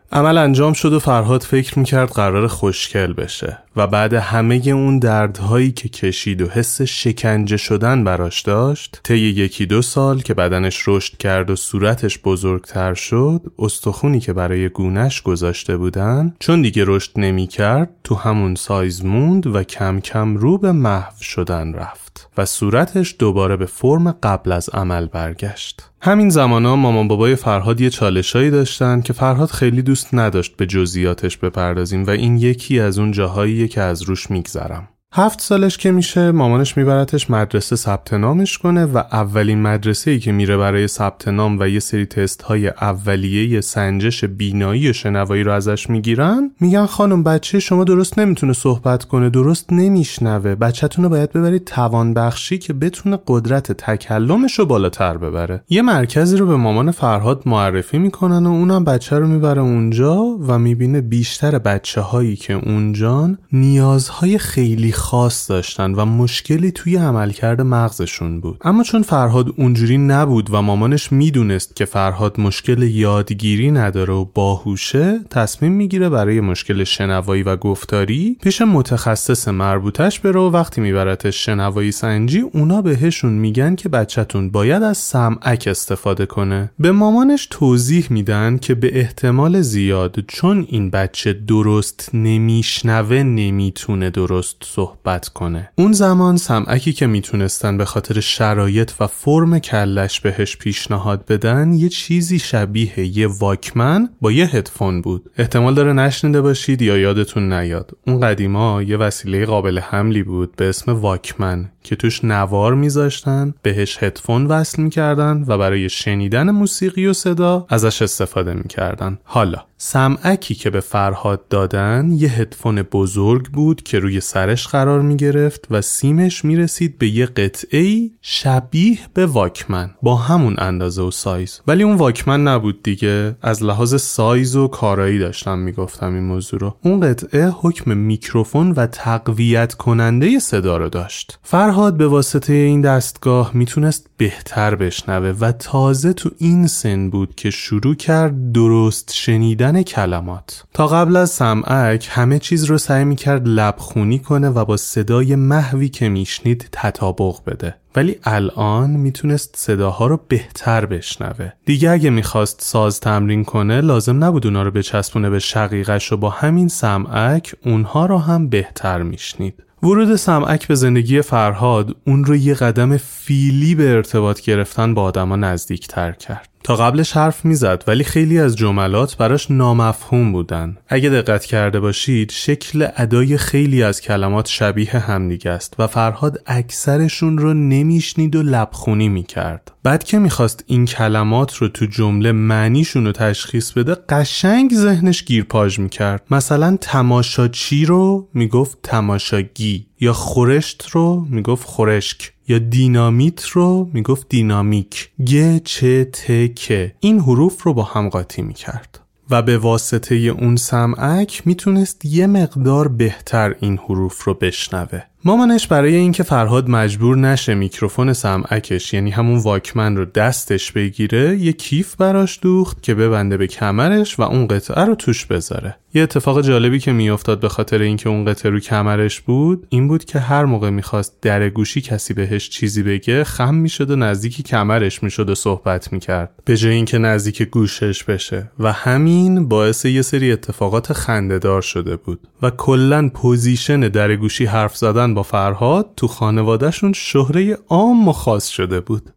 عمل انجام شد و فرهاد فکر میکرد قرار خوشگل بشه و بعد همه اون دردهایی که کشید و حس شکنجه شدن براش داشت، طی یکی دو سال که بدنش رشد کرد و صورتش بزرگتر شد، استخونی که برای گونه‌اش گذاشته بودن چون دیگه رشد نمیکرد تو همون سایز موند و کم کم رو به محو شدن رفت و صورتش دوباره به فرم قبل از عمل برگشت. همین زمانا مامان بابای فرهاد یه چالشایی داشتن که فرهاد خیلی دوست نداشت به جزئیاتش بپردازیم و این یکی از اون جاهاییه که از روش میگذرم. هفت سالش که میشه مامانش میبرتش مدرسه ثبت نامش کنه و اولین مدرسه‌ای که میره برای ثبت نام و یه سری تست های اولیه سنجش بینایی و شنوایی رو ازش میگیرن، میگن خانم بچه شما درست نمیتونه صحبت کنه، درست نمیشنوه، بچه‌تون رو باید ببرید توانبخشی که بتونه قدرت تکلمش رو بالاتر ببره. یه مرکزی رو به مامان فرهاد معرفی میکنن و اونم بچه رو میبره اونجا و میبینه بیشتر بچه‌هایی که اونجان نیازهای خیلی خاص داشتن و مشکلی توی عملکرد مغزشون بود. اما چون فرهاد اونجوری نبود و مامانش میدونست که فرهاد مشکل یادگیری نداره و باهوشه، تصمیم میگیره برای مشکل شنوایی و گفتاری پیش متخصص مربوطش بره و وقتی میبرتش شنوایی سنجی اونا بهشون میگن که بچه‌تون باید از سمعک استفاده کنه. به مامانش توضیح میدن که به احتمال زیاد چون این بچه درست نمیشنوه نمیتونه درست صحبت کنه. اون زمان سمعکی که میتونستن به خاطر شرایط و فرم کلش بهش پیشنهاد بدن یه چیزی شبیه یه واکمن با یه هدفون بود. احتمال داره نشنیده باشید یا یادتون نیاد. اون قدیما یه وسیله قابل حملی بود به اسم واکمن که توش نوار میذاشتن، بهش هدفون وصل میکردن و برای شنیدن موسیقی و صدا ازش استفاده میکردن. حالا سمعکی که به فرهاد دادن یه هدفون بزرگ بود که روی سرش قرار میگرفت و سیمش میرسید به یه قطعه‌ای شبیه به واکمن با همون اندازه و سایز، ولی اون واکمن نبود دیگه. از لحاظ سایز و کارایی داشتم میگفتم این موضوع رو. اون قطعه حکم میکروفون و تقویت کننده صدا رو داشت. فرهاد به واسطه این دستگاه میتونست بهتر بشنوه و تازه تو این سن بود که شروع کرد درست شنیدن کلمات. تا قبل از سمعک همه چیز رو سعی میکرد لبخونی کنه و با صدای محوی که میشنید تطابق بده، ولی الان میتونست صداها رو بهتر بشنوه. دیگه اگه میخواست ساز تمرین کنه لازم نبود اونا رو بچسبونه به شقیقش و با همین سمعک اونها رو هم بهتر میشنید. ورود سمعک به زندگی فرهاد اون رو یه قدم فیلی به ارتباط گرفتن با آدما نزدیک تر کرد. تا قبلش حرف میزد ولی خیلی از جملات براش نامفهوم بودن. اگه دقت کرده باشید شکل ادای خیلی از کلمات شبیه همدیگه است و فرهاد اکثرشون رو نمیشنید و لبخونی میکرد. بعد که میخواست این کلمات رو تو جمله معنیشون رو تشخیص بده قشنگ ذهنش گیرپاژ میکرد. مثلا تماشاچی رو میگفت تماشاگی، یا خورشت رو میگفت خورشک، یا دینامیت رو میگفت دینامیک. گ، چ، ت، ک این حروف رو با هم قاطی میکرد و به واسطه اون سمعک میتونست یه مقدار بهتر این حروف رو بشنوه. مامانش برای اینکه فرهاد مجبور نشه میکروفون سمعکش یعنی همون واکمن رو دستش بگیره یه کیف براش دوخت که ببنده به کمرش و اون قطعه رو توش بذاره. یه اتفاق جالبی که میافتاد به خاطر اینکه اون قطعه رو کمرش بود این بود که هر موقع میخواست در گوشی کسی بهش چیزی بگه خم میشد و نزدیک کمرش میشد و صحبت میکرد به جای اینکه نزدیک گوشش بشه و همین باعث یه سری اتفاقات خنده‌دار شده بود و کلاً پوزیشن در گوشی حرف زدن با فرهاد تو خانوادهشون شهره عام و خاص شده بود.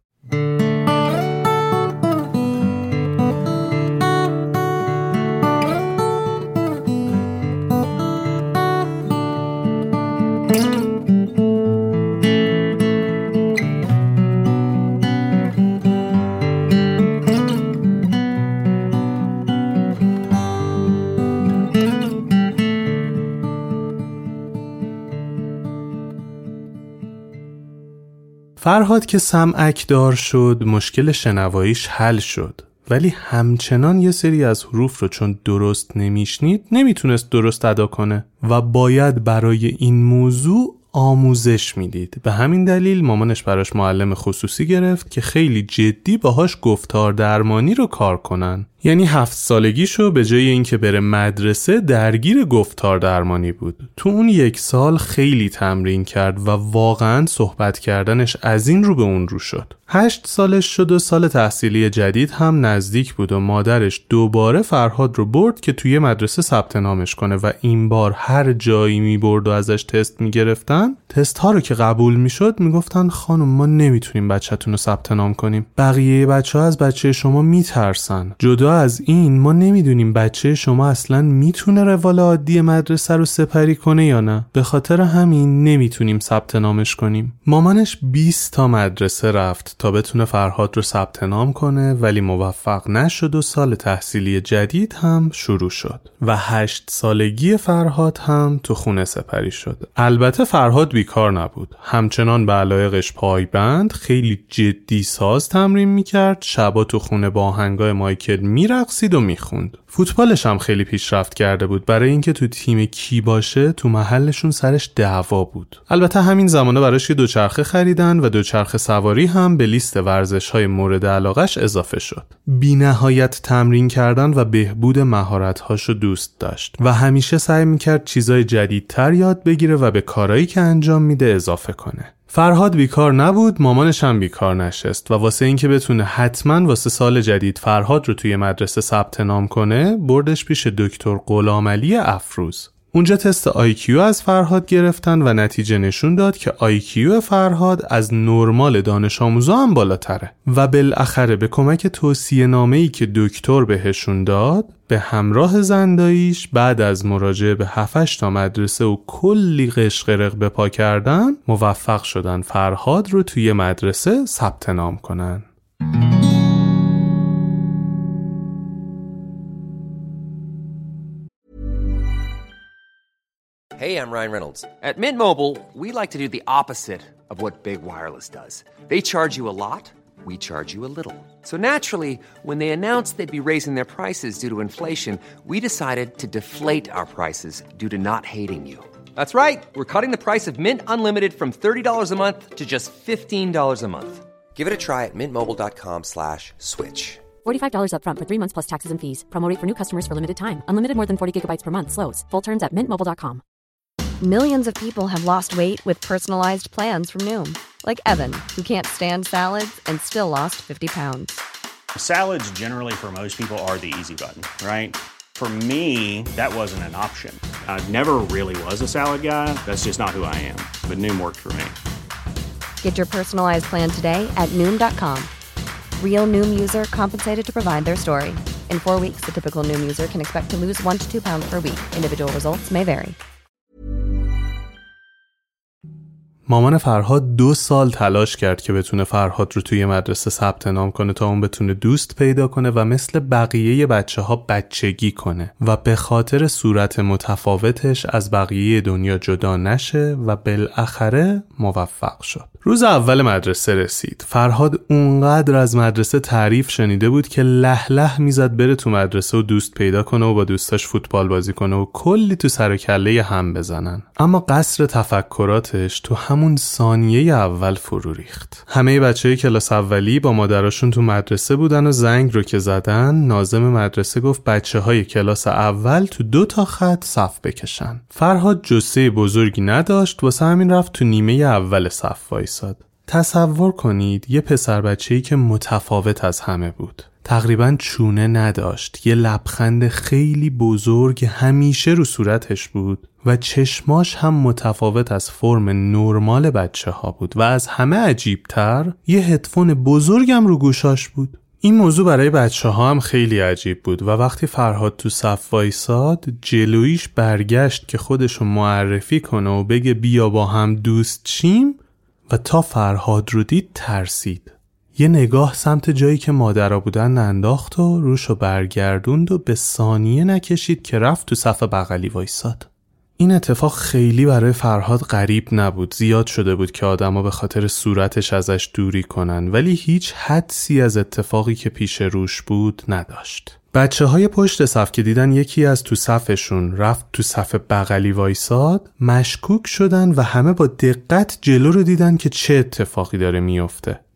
فرهاد که سمعک دار شد مشکل شنواییش حل شد، ولی همچنان یه سری از حروف رو چون درست نمیشنید نمیتونست درست ادا کنه و باید برای این موضوع آموزش میدید. به همین دلیل مامانش براش معلم خصوصی گرفت که خیلی جدی باهاش گفتار درمانی رو کار کنن. یعنی هفت سالگیشو به جای اینکه بره مدرسه درگیر گفتار درمانی بود. تو اون یک سال خیلی تمرین کرد و واقعاً صحبت کردنش از این رو به اون رو شد. هشت سالش شد و سال تحصیلی جدید هم نزدیک بود و مادرش دوباره فرهاد رو برد که توی مدرسه ثبت نامش کنه و این بار هر جایی می برد و ازش تست می گرفتن، تست ها رو که قبول می شد می گفتن خانم ما نمیتونیم بچه‌تون رو ثبت نام کنیم. بقیه بچه‌ها از بچه شما می ترسن. جدا از این ما نمیدونیم بچه شما اصلا میتونه روال عادی مدرسه رو سپری کنه یا نه. به خاطر همین نمیتونیم ثبت نامش کنیم. مامانش بیست تا مدرسه رفت تا بتونه فرهاد رو ثبت نام کنه ولی موفق نشد و سال تحصیلی جدید هم شروع شد و هشت سالگی فرهاد هم تو خونه سپری شد. البته فرهاد بیکار نبود. همچنان به علایقش پایبند، خیلی جدی ساز تمرین میکرد، شبا تو خونه با آهنگای مایکل میرقصید و میخوند. فوتبالش هم خیلی پیشرفت کرده بود. برای اینکه تو تیم کی باشه تو محلشون سرش دعوا بود. البته همین زمانه براش یه دوچرخه خریدن و دوچرخه سواری هم به لیست ورزش‌های مورد علاقش اضافه شد. بی‌نهایت تمرین کردن و بهبود مهارت‌هاشو دوست داشت و همیشه سعی می‌کرد چیزای جدیدتر یاد بگیره و به کارهایی که انجام میده اضافه کنه. فرهاد بیکار نبود، مامانش هم بیکار نشست و واسه اینکه بتونه حتما واسه سال جدید فرهاد رو توی مدرسه ثبت نام کنه، بردش پیش دکتر غلامعلی افروز. اونجا تست آی کیو از فرهاد گرفتن و نتیجه نشون داد که آی کیو فرهاد از نرمال دانش آموزا هم بالاتره و بالاخره به کمک توصیه نامه‌ای که دکتر بهشون داد به همراه زنداییش بعد از مراجعه به هفت تا مدرسه و کلی قشقرق به پا کردن موفق شدن فرهاد رو توی مدرسه ثبت نام کنن. Hey, I'm Ryan Reynolds. At Mint Mobile, we like to do the opposite of what Big Wireless does. They charge you a lot, we charge you a little. So naturally, when they announced they'd be raising their prices due to inflation, we decided to deflate our prices due to not hating you. That's right. We're cutting the price of Mint Unlimited from thirty dollars a month to just fifteen dollars a month. Give it a try at mintmobile.com slash switch. forty-five dollars up front for three months plus taxes and fees. Promo rate for new customers for limited time. Unlimited more than forty gigabytes per month slows. Full terms at mint mobile dot com. Millions of people have lost weight with personalized plans from Noom. Like Evan, who can't stand salads and still lost fifty pounds. Salads generally for most people are the easy button, right? For me, that wasn't an option. I never really was a salad guy. That's just not who I am. But Noom worked for me. Get your personalized plan today at noom dot com. Real Noom user compensated to provide their story. In four weeks, the typical Noom user can expect to lose one to two pounds per week. Individual results may vary. مامان فرهاد دو سال تلاش کرد که بتونه فرهاد رو توی مدرسه ثبت نام کنه تا اون بتونه دوست پیدا کنه و مثل بقیه بچه ها بچگی کنه و به خاطر صورت متفاوتش از بقیه دنیا جدا نشه و بالاخره موفق شد. روز اول مدرسه رسید. فرهاد اونقدر از مدرسه تعریف شنیده بود که له له میزد بره تو مدرسه و دوست پیدا کنه و با دوستاش فوتبال بازی کنه و کلی تو سر و کله هم بزنن. اما قصر تفکراتش تو همون ثانیه اول فرو ریخت. همه بچه‌های کلاس اولی با مادراشون تو مدرسه بودن و زنگ رو که زدن، ناظم مدرسه گفت بچه‌های کلاس اول تو دو تا خط صف بکشن. فرهاد جثه بزرگی نداشت، واسه همین رفت تو نیمه اول صف وایساد. تصور کنید یه پسر بچه‌ای که متفاوت از همه بود. تقریباً چونه نداشت، یه لبخند خیلی بزرگ همیشه رو صورتش بود و چشماش هم متفاوت از فرم نرمال بچه ها بود و از همه عجیبتر یه هدفون بزرگم رو گوشاش بود. این موضوع برای بچه ها هم خیلی عجیب بود و وقتی فرهاد تو صف وایساد جلویش برگشت که خودشو معرفی کنه و بگه بیا با هم دوست شیم و تا فرهاد رو دید ترسید. یه نگاه سمت جایی که مادرها بودن انداخت و روشو برگردوند و به ثانیه نکشید که رفت تو صف بغلی وایساد. این اتفاق خیلی برای فرهاد غریب نبود. زیاد شده بود که آدما به خاطر صورتش ازش دوری کنن، ولی هیچ حدسی از اتفاقی که پیش روش بود نداشت. بچه های پشت صف که دیدن یکی از تو صفشون رفت تو صف بغلی وایساد، مشکوک شدن و همه با دقت جلو رو دیدن که چه اتفاقی داره میفته.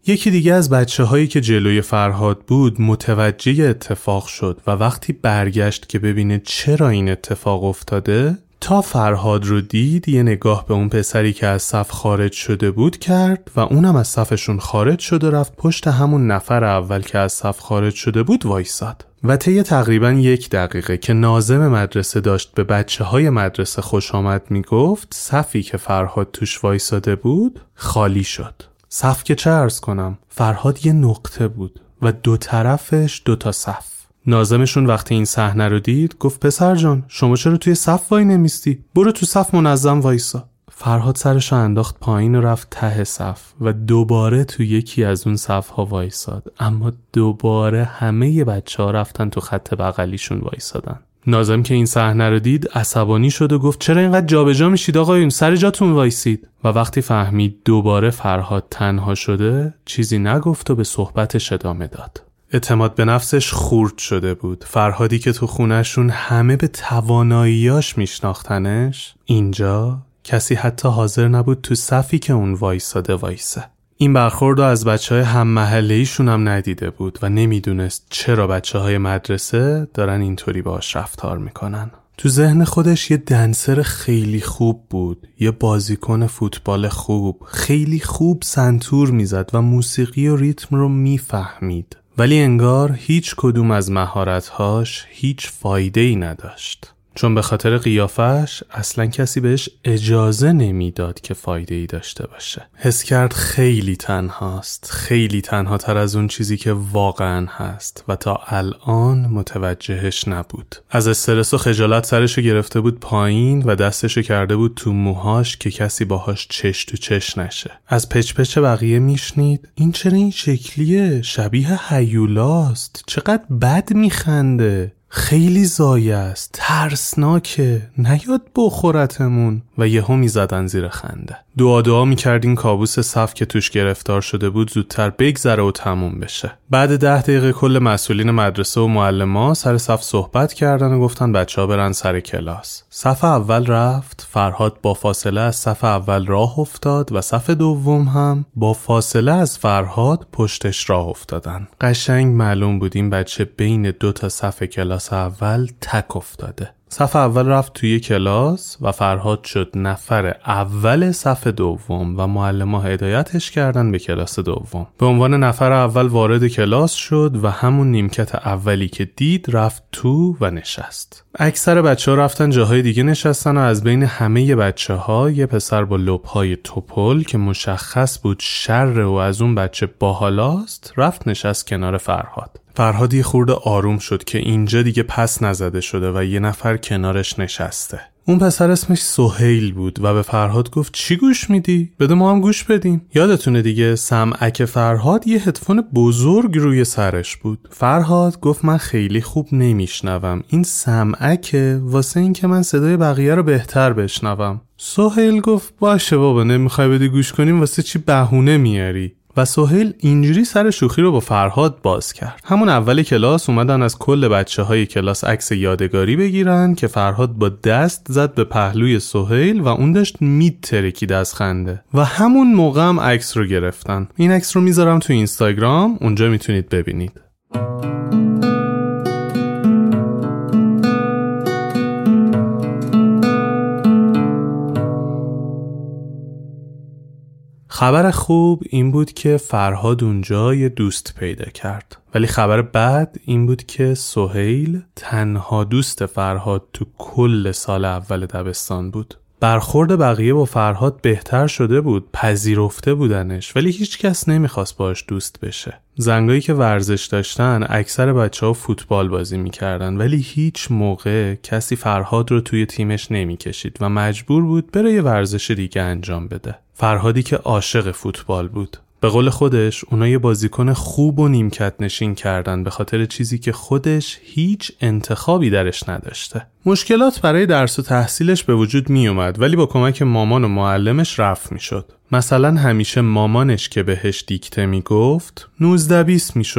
یکی دیگه از بچه هایی که جلوی فرهاد بود متوجه اتفاق شد و وقتی برگشت که ببینه چرا این اتفاق افتاده، تا فرهاد رو دید یه نگاه به اون پسری که از صف خارج شده بود کرد و اونم از صفشون خارج شد و رفت پشت همون نفر اول که از صف خارج شده بود وایساد. و طی تقریباً یک دقیقه که ناظم مدرسه داشت به بچه های مدرسه خوش آمد میگفت، صفی که فرهاد توش وایساده بود خالی شد. صف که چه عرض کنم، فرهاد یه نقطه بود و دو طرفش دو تا صف. ناظمشون وقتی این صحنه رو دید گفت پسر جان شما چرا توی صف وای نمیستی؟ برو تو صف منظم وایسا. فرهاد سرشو انداخت پایین و رفت ته صف و دوباره تو یکی از اون صف ها وایساد، اما دوباره همه بچه ها رفتن تو خط بغلیشون وایسادن. ناظم که این صحنه رو دید عصبانی شد و گفت چرا اینقدر جابجا میشید آقایون، سر جاتون وایسید. و وقتی فهمید دوباره فرهاد تنها شده چیزی نگفت و به صحبتش ادامه داد. اعتماد به نفسش خورد شده بود. فرهادی که تو خونهشون همه به تواناییاش میشناختنش، اینجا کسی حتی حاضر نبود تو صفی که اون وایساده وایسه. این برخورد رو از بچه های هم محله ایشون هم ندیده بود و نمیدونست چرا بچه های مدرسه دارن اینطوری باهاش رفتار میکنن. تو ذهن خودش یه دنسر خیلی خوب بود، یه بازیکن فوتبال خوب، خیلی خوب سنتور میزد و موسیقی و ریتم رو میفهمید، ولی انگار هیچ کدوم از مهارت‌هاش هیچ فایده‌ای نداشت. چون به خاطر قیافش اصلا کسی بهش اجازه نمیداد که فایده‌ای داشته باشه. حس کرد خیلی تنهاست، خیلی تنهاتر از اون چیزی که واقعا هست و تا الان متوجهش نبود. از استرس و خجالت سرشو گرفته بود پایین و دستشو کرده بود تو موهاش که کسی باهاش چش تو چش نشه. از پچ پچ بقیه میشنید این چرا این شکلیه؟ شبیه هیولاست، چقدر بد میخنده، خیلی زایه است، ترسناکه، نیاد بخورتمون. و یهو میزدن زیر خنده. دعا دعا میکردین کابوس صف که توش گرفتار شده بود زودتر بگذره و تموم بشه. بعد ده دقیقه کل مسئولین مدرسه و معلم‌ها سر صف صحبت کردن و گفتن بچه‌ها برن سر کلاس. صف اول رفت، فرهاد با فاصله از صف اول راه افتاد و صف دوم هم با فاصله از فرهاد پشتش راه افتادن. قشنگ معلوم بود این بچه بین دو تا صف کلاس اول تک افتاده. صف اول رفت توی کلاس و فرهاد شد نفر اول صف دوم و معلم‌ها هدایتش کردن به کلاس دوم. به عنوان نفر اول وارد کلاس شد و همون نیمکت اولی که دید رفت تو و نشست. اکثر بچه‌ها رفتن جاهای دیگه نشستن و از بین همه بچه‌ها یه پسر با لب‌های توپل که مشخص بود شر و از اون بچه باحالاست رفت نشست کنار فرهاد. فرهاد یه خورده آروم شد که اینجا دیگه پس نزده شده و یه نفر کنارش نشسته. اون پسر اسمش سهیل بود و به فرهاد گفت چی گوش میدی؟ بده ما هم گوش بدیم. یادتونه دیگه سمعک فرهاد یه هدفون بزرگ روی سرش بود. فرهاد گفت من خیلی خوب نمیشنوم، این سمعکه واسه این که من صدای بقیه رو بهتر بشنوم. سهیل گفت باشه بابا، نمیخوای بدی گوش کنیم واسه چی بهونه میاری؟ و سهیل اینجوری سر شوخی رو با فرهاد باز کرد. همون اول کلاس اومدن از کل بچه های کلاس عکس یادگاری بگیرن که فرهاد با دست زد به پهلوی سهیل و اون داشت میترکید از خنده و همون موقع هم عکس رو گرفتن. این عکس رو میذارم تو اینستاگرام، اونجا میتونید ببینید. خبر خوب این بود که فرهاد اونجا یه دوست پیدا کرد، ولی خبر بد این بود که سهیل تنها دوست فرهاد تو کل سال اول دبستان بود. برخورد بقیه با فرهاد بهتر شده بود، پذیرفته بودنش، ولی هیچ کس نمیخواست باش دوست بشه. زنگایی که ورزش داشتن اکثر بچه‌ها فوتبال بازی میکردن، ولی هیچ موقع کسی فرهاد رو توی تیمش نمیکشید و مجبور بود بره یه ورزش دیگه انجام بده. فرهادی که عاشق فوتبال بود. به قول خودش اونا یه بازیکن خوب و نیمکت نشین کردن به خاطر چیزی که خودش هیچ انتخابی درش نداشته. مشکلات برای درس و تحصیلش به وجود می اومد، ولی با کمک مامان و معلمش رفع می شد. مثلا همیشه مامانش که بهش دیکته می گفت نوزده بیست می شد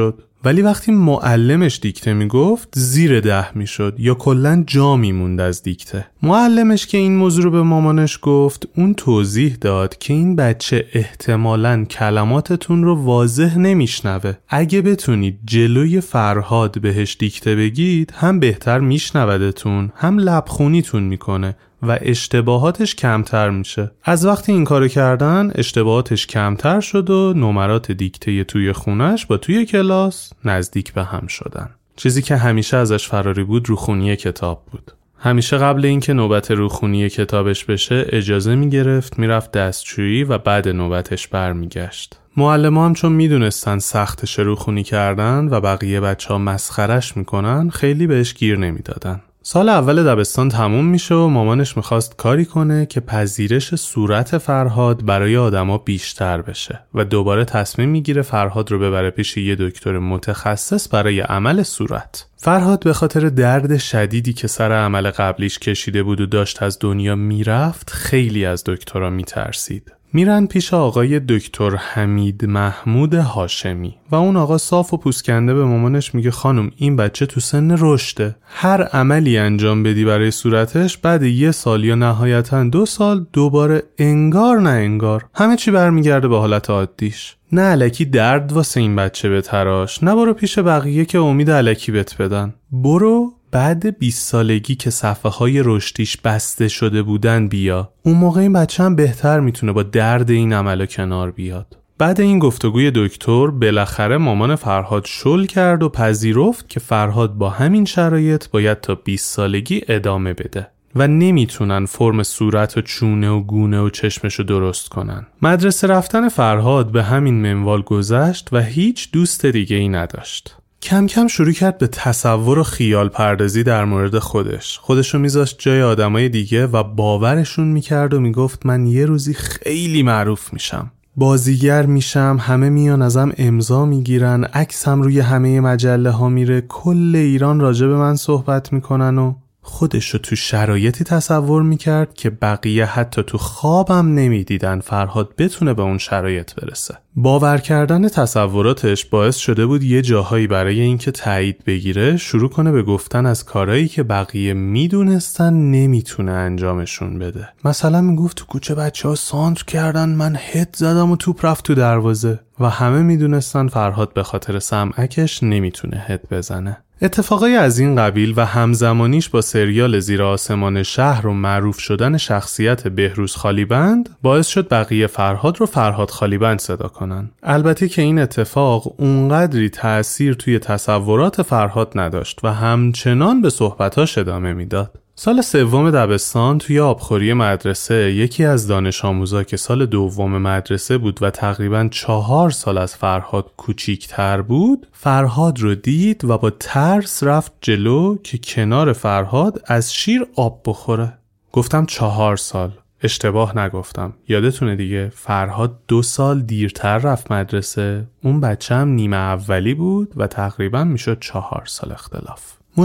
ولی وقتی معلمش دیکته میگفت زیر ده میشد یا کلاً جا میموند از دیکته. معلمش که این موضوع رو به مامانش گفت، اون توضیح داد که این بچه احتمالاً کلماتتون رو واضح نمیشنوه. اگه بتونید جلوی فرهاد بهش دیکته بگید، هم بهتر میشنودتون، هم لبخونیتون میکنه و اشتباهاتش کمتر میشه. از وقتی این کارو کردن اشتباهاتش کمتر شد و نمرات دیکته توی خونش با توی کلاس نزدیک به هم شدن. چیزی که همیشه ازش فراری بود روخونی کتاب بود. همیشه قبل اینکه نوبت روخونی کتابش بشه اجازه میگرفت میرفت دستشویی و بعد نوبتش برمیگشت. معلم‌ها هم چون میدونستن سختش روخونی کردن و بقیه بچه‌ها مسخرش میکنن خیلی بهش گیر نمیدادن. سال اول دبستان تموم میشه و مامانش میخواست کاری کنه که پذیرش صورت فرهاد برای آدما بیشتر بشه و دوباره تصمیم میگیره فرهاد رو ببره پیش یه دکتر متخصص برای عمل صورت. فرهاد به خاطر درد شدیدی که سر عمل قبلیش کشیده بود و داشت از دنیا میرفت خیلی از دکترها میترسید. میرن پیش آقای دکتر حمید محمود هاشمی و اون آقا صاف و پوسکنده به مامانش میگه خانم این بچه تو سن رشده، هر عملی انجام بدی برای صورتش بعد یه سال یا نهایتاً دو سال دوباره انگار نه انگار همه چی برمیگرده به حالت عادیش. نه الکی درد واسه این بچه بتراش، نه برو پیش بقیه که امید الکی بت بدن. برو بعد بیست سالگی که صفحه های رشدیش بسته شده بودن بیا. اون موقع این بچه هم بهتر میتونه با درد این عملا کنار بیاد. بعد این گفتگوی دکتر بالاخره مامان فرهاد شل کرد و پذیرفت که فرهاد با همین شرایط باید تا بیست سالگی ادامه بده و نمیتونن فرم صورت و چونه و گونه و چشمشو درست کنن. مدرسه رفتن فرهاد به همین منوال گذشت و هیچ دوست دیگه ای نداشت. کم کم شروع کرد به تصور و خیال پردازی در مورد خودش. خودشو میذاشت جای آدمای دیگه و باورشون میکرد و میگفت من یه روزی خیلی معروف میشم. بازیگر میشم، همه میان ازم امضا میگیرن، عکسم روی همه مجله ها میره، کل ایران راجع به من صحبت میکنن و خودشو تو شرایطی تصور میکرد که بقیه حتی تو خوابم نمیدیدن فرهاد بتونه به اون شرایط برسه. باور کردن تصوراتش باعث شده بود یه جاهایی برای اینکه تایید بگیره شروع کنه به گفتن از کارهایی که بقیه میدونستن نمیتونه انجامشون بده. مثلا میگفت تو کوچه بچه‌ها سانتر کردن، من هد زدم و توپ رفت تو دروازه و همه میدونستن فرهاد به خاطر سمعکش نمیتونه هد بزنه. اتفاقای از این قبیل و همزمانیش با سریال زیر آسمان شهر و معروف شدن شخصیت بهروز خالیبند باعث شد بقیه فرهاد رو فرهاد خالیبند صدا کنن. البته که این اتفاق اونقدری تأثیر توی تصورات فرهاد نداشت و همچنان به صحبتاش ادامه میداد. سال سوم دبستان توی آبخوری مدرسه یکی از دانش آموزا که سال دوم مدرسه بود و تقریباً چهار سال از فرهاد کوچیک‌تر بود فرهاد رو دید و با ترس رفت جلو که کنار فرهاد از شیر آب بخوره. گفتم چهار سال، اشتباه نگفتم. یادتونه دیگه فرهاد دو سال دیرتر رفت مدرسه، اون بچه هم نیمه اولی بود و تقریباً میشد چهار سال اختلاف.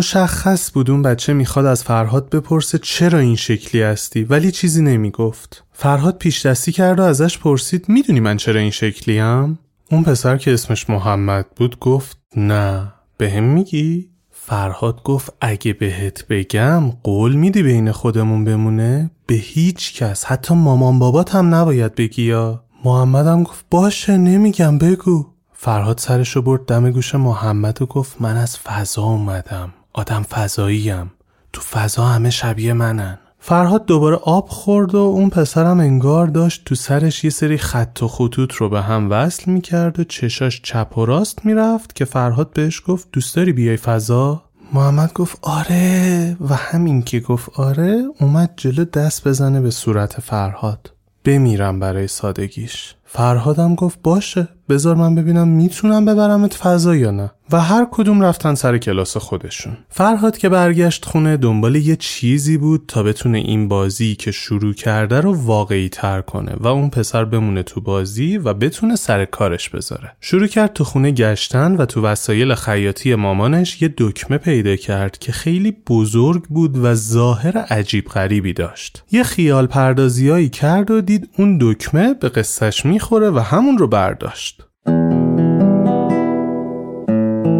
مشخص بود اون بچه میخواد از فرهاد بپرسه چرا این شکلی هستی ولی چیزی نمیگفت. فرهاد پیش دستی کرد و ازش پرسید میدونی من چرا این شکلی هم؟ اون پسر که اسمش محمد بود گفت نه، بهم میگی؟ فرهاد گفت اگه بهت بگم قول میدی بین خودمون بمونه؟ به هیچ کس، حتی مامان بابات هم نباید بگی یا؟ محمد هم گفت باشه نمیگم بگو. فرهاد سرشو برد دم گوش محمد و گفت من از فضا اومدم، آدم فضاییم، تو فضا همه شبیه منن. فرهاد دوباره آب خورد و اون پسرم انگار داشت تو سرش یه سری خط و خطوط رو به هم وصل میکرد و چشاش چپ و راست میرفت که فرهاد بهش گفت دوست داری بیای فضا؟ محمد گفت آره و همین که گفت آره اومد جلو دست بزنه به صورت فرهاد. بمیرم برای سادگیش. فرهادم گفت باشه بذار من ببینم میتونم ببرمت فضا یا نه و هر کدوم رفتن سر کلاس خودشون. فرهاد که برگشت خونه دنبال یه چیزی بود تا بتونه این بازی که شروع کرده رو واقعی تر کنه و اون پسر بمونه تو بازی و بتونه سر کارش بذاره. شروع کرد تو خونه گشتن و تو وسایل خیاطی مامانش یه دکمه پیدا کرد که خیلی بزرگ بود و ظاهر عجیب غریبی داشت. یه خیال پردازیایی کرد و دید اون دکمه به قصهش میخوره و همون رو برداشت.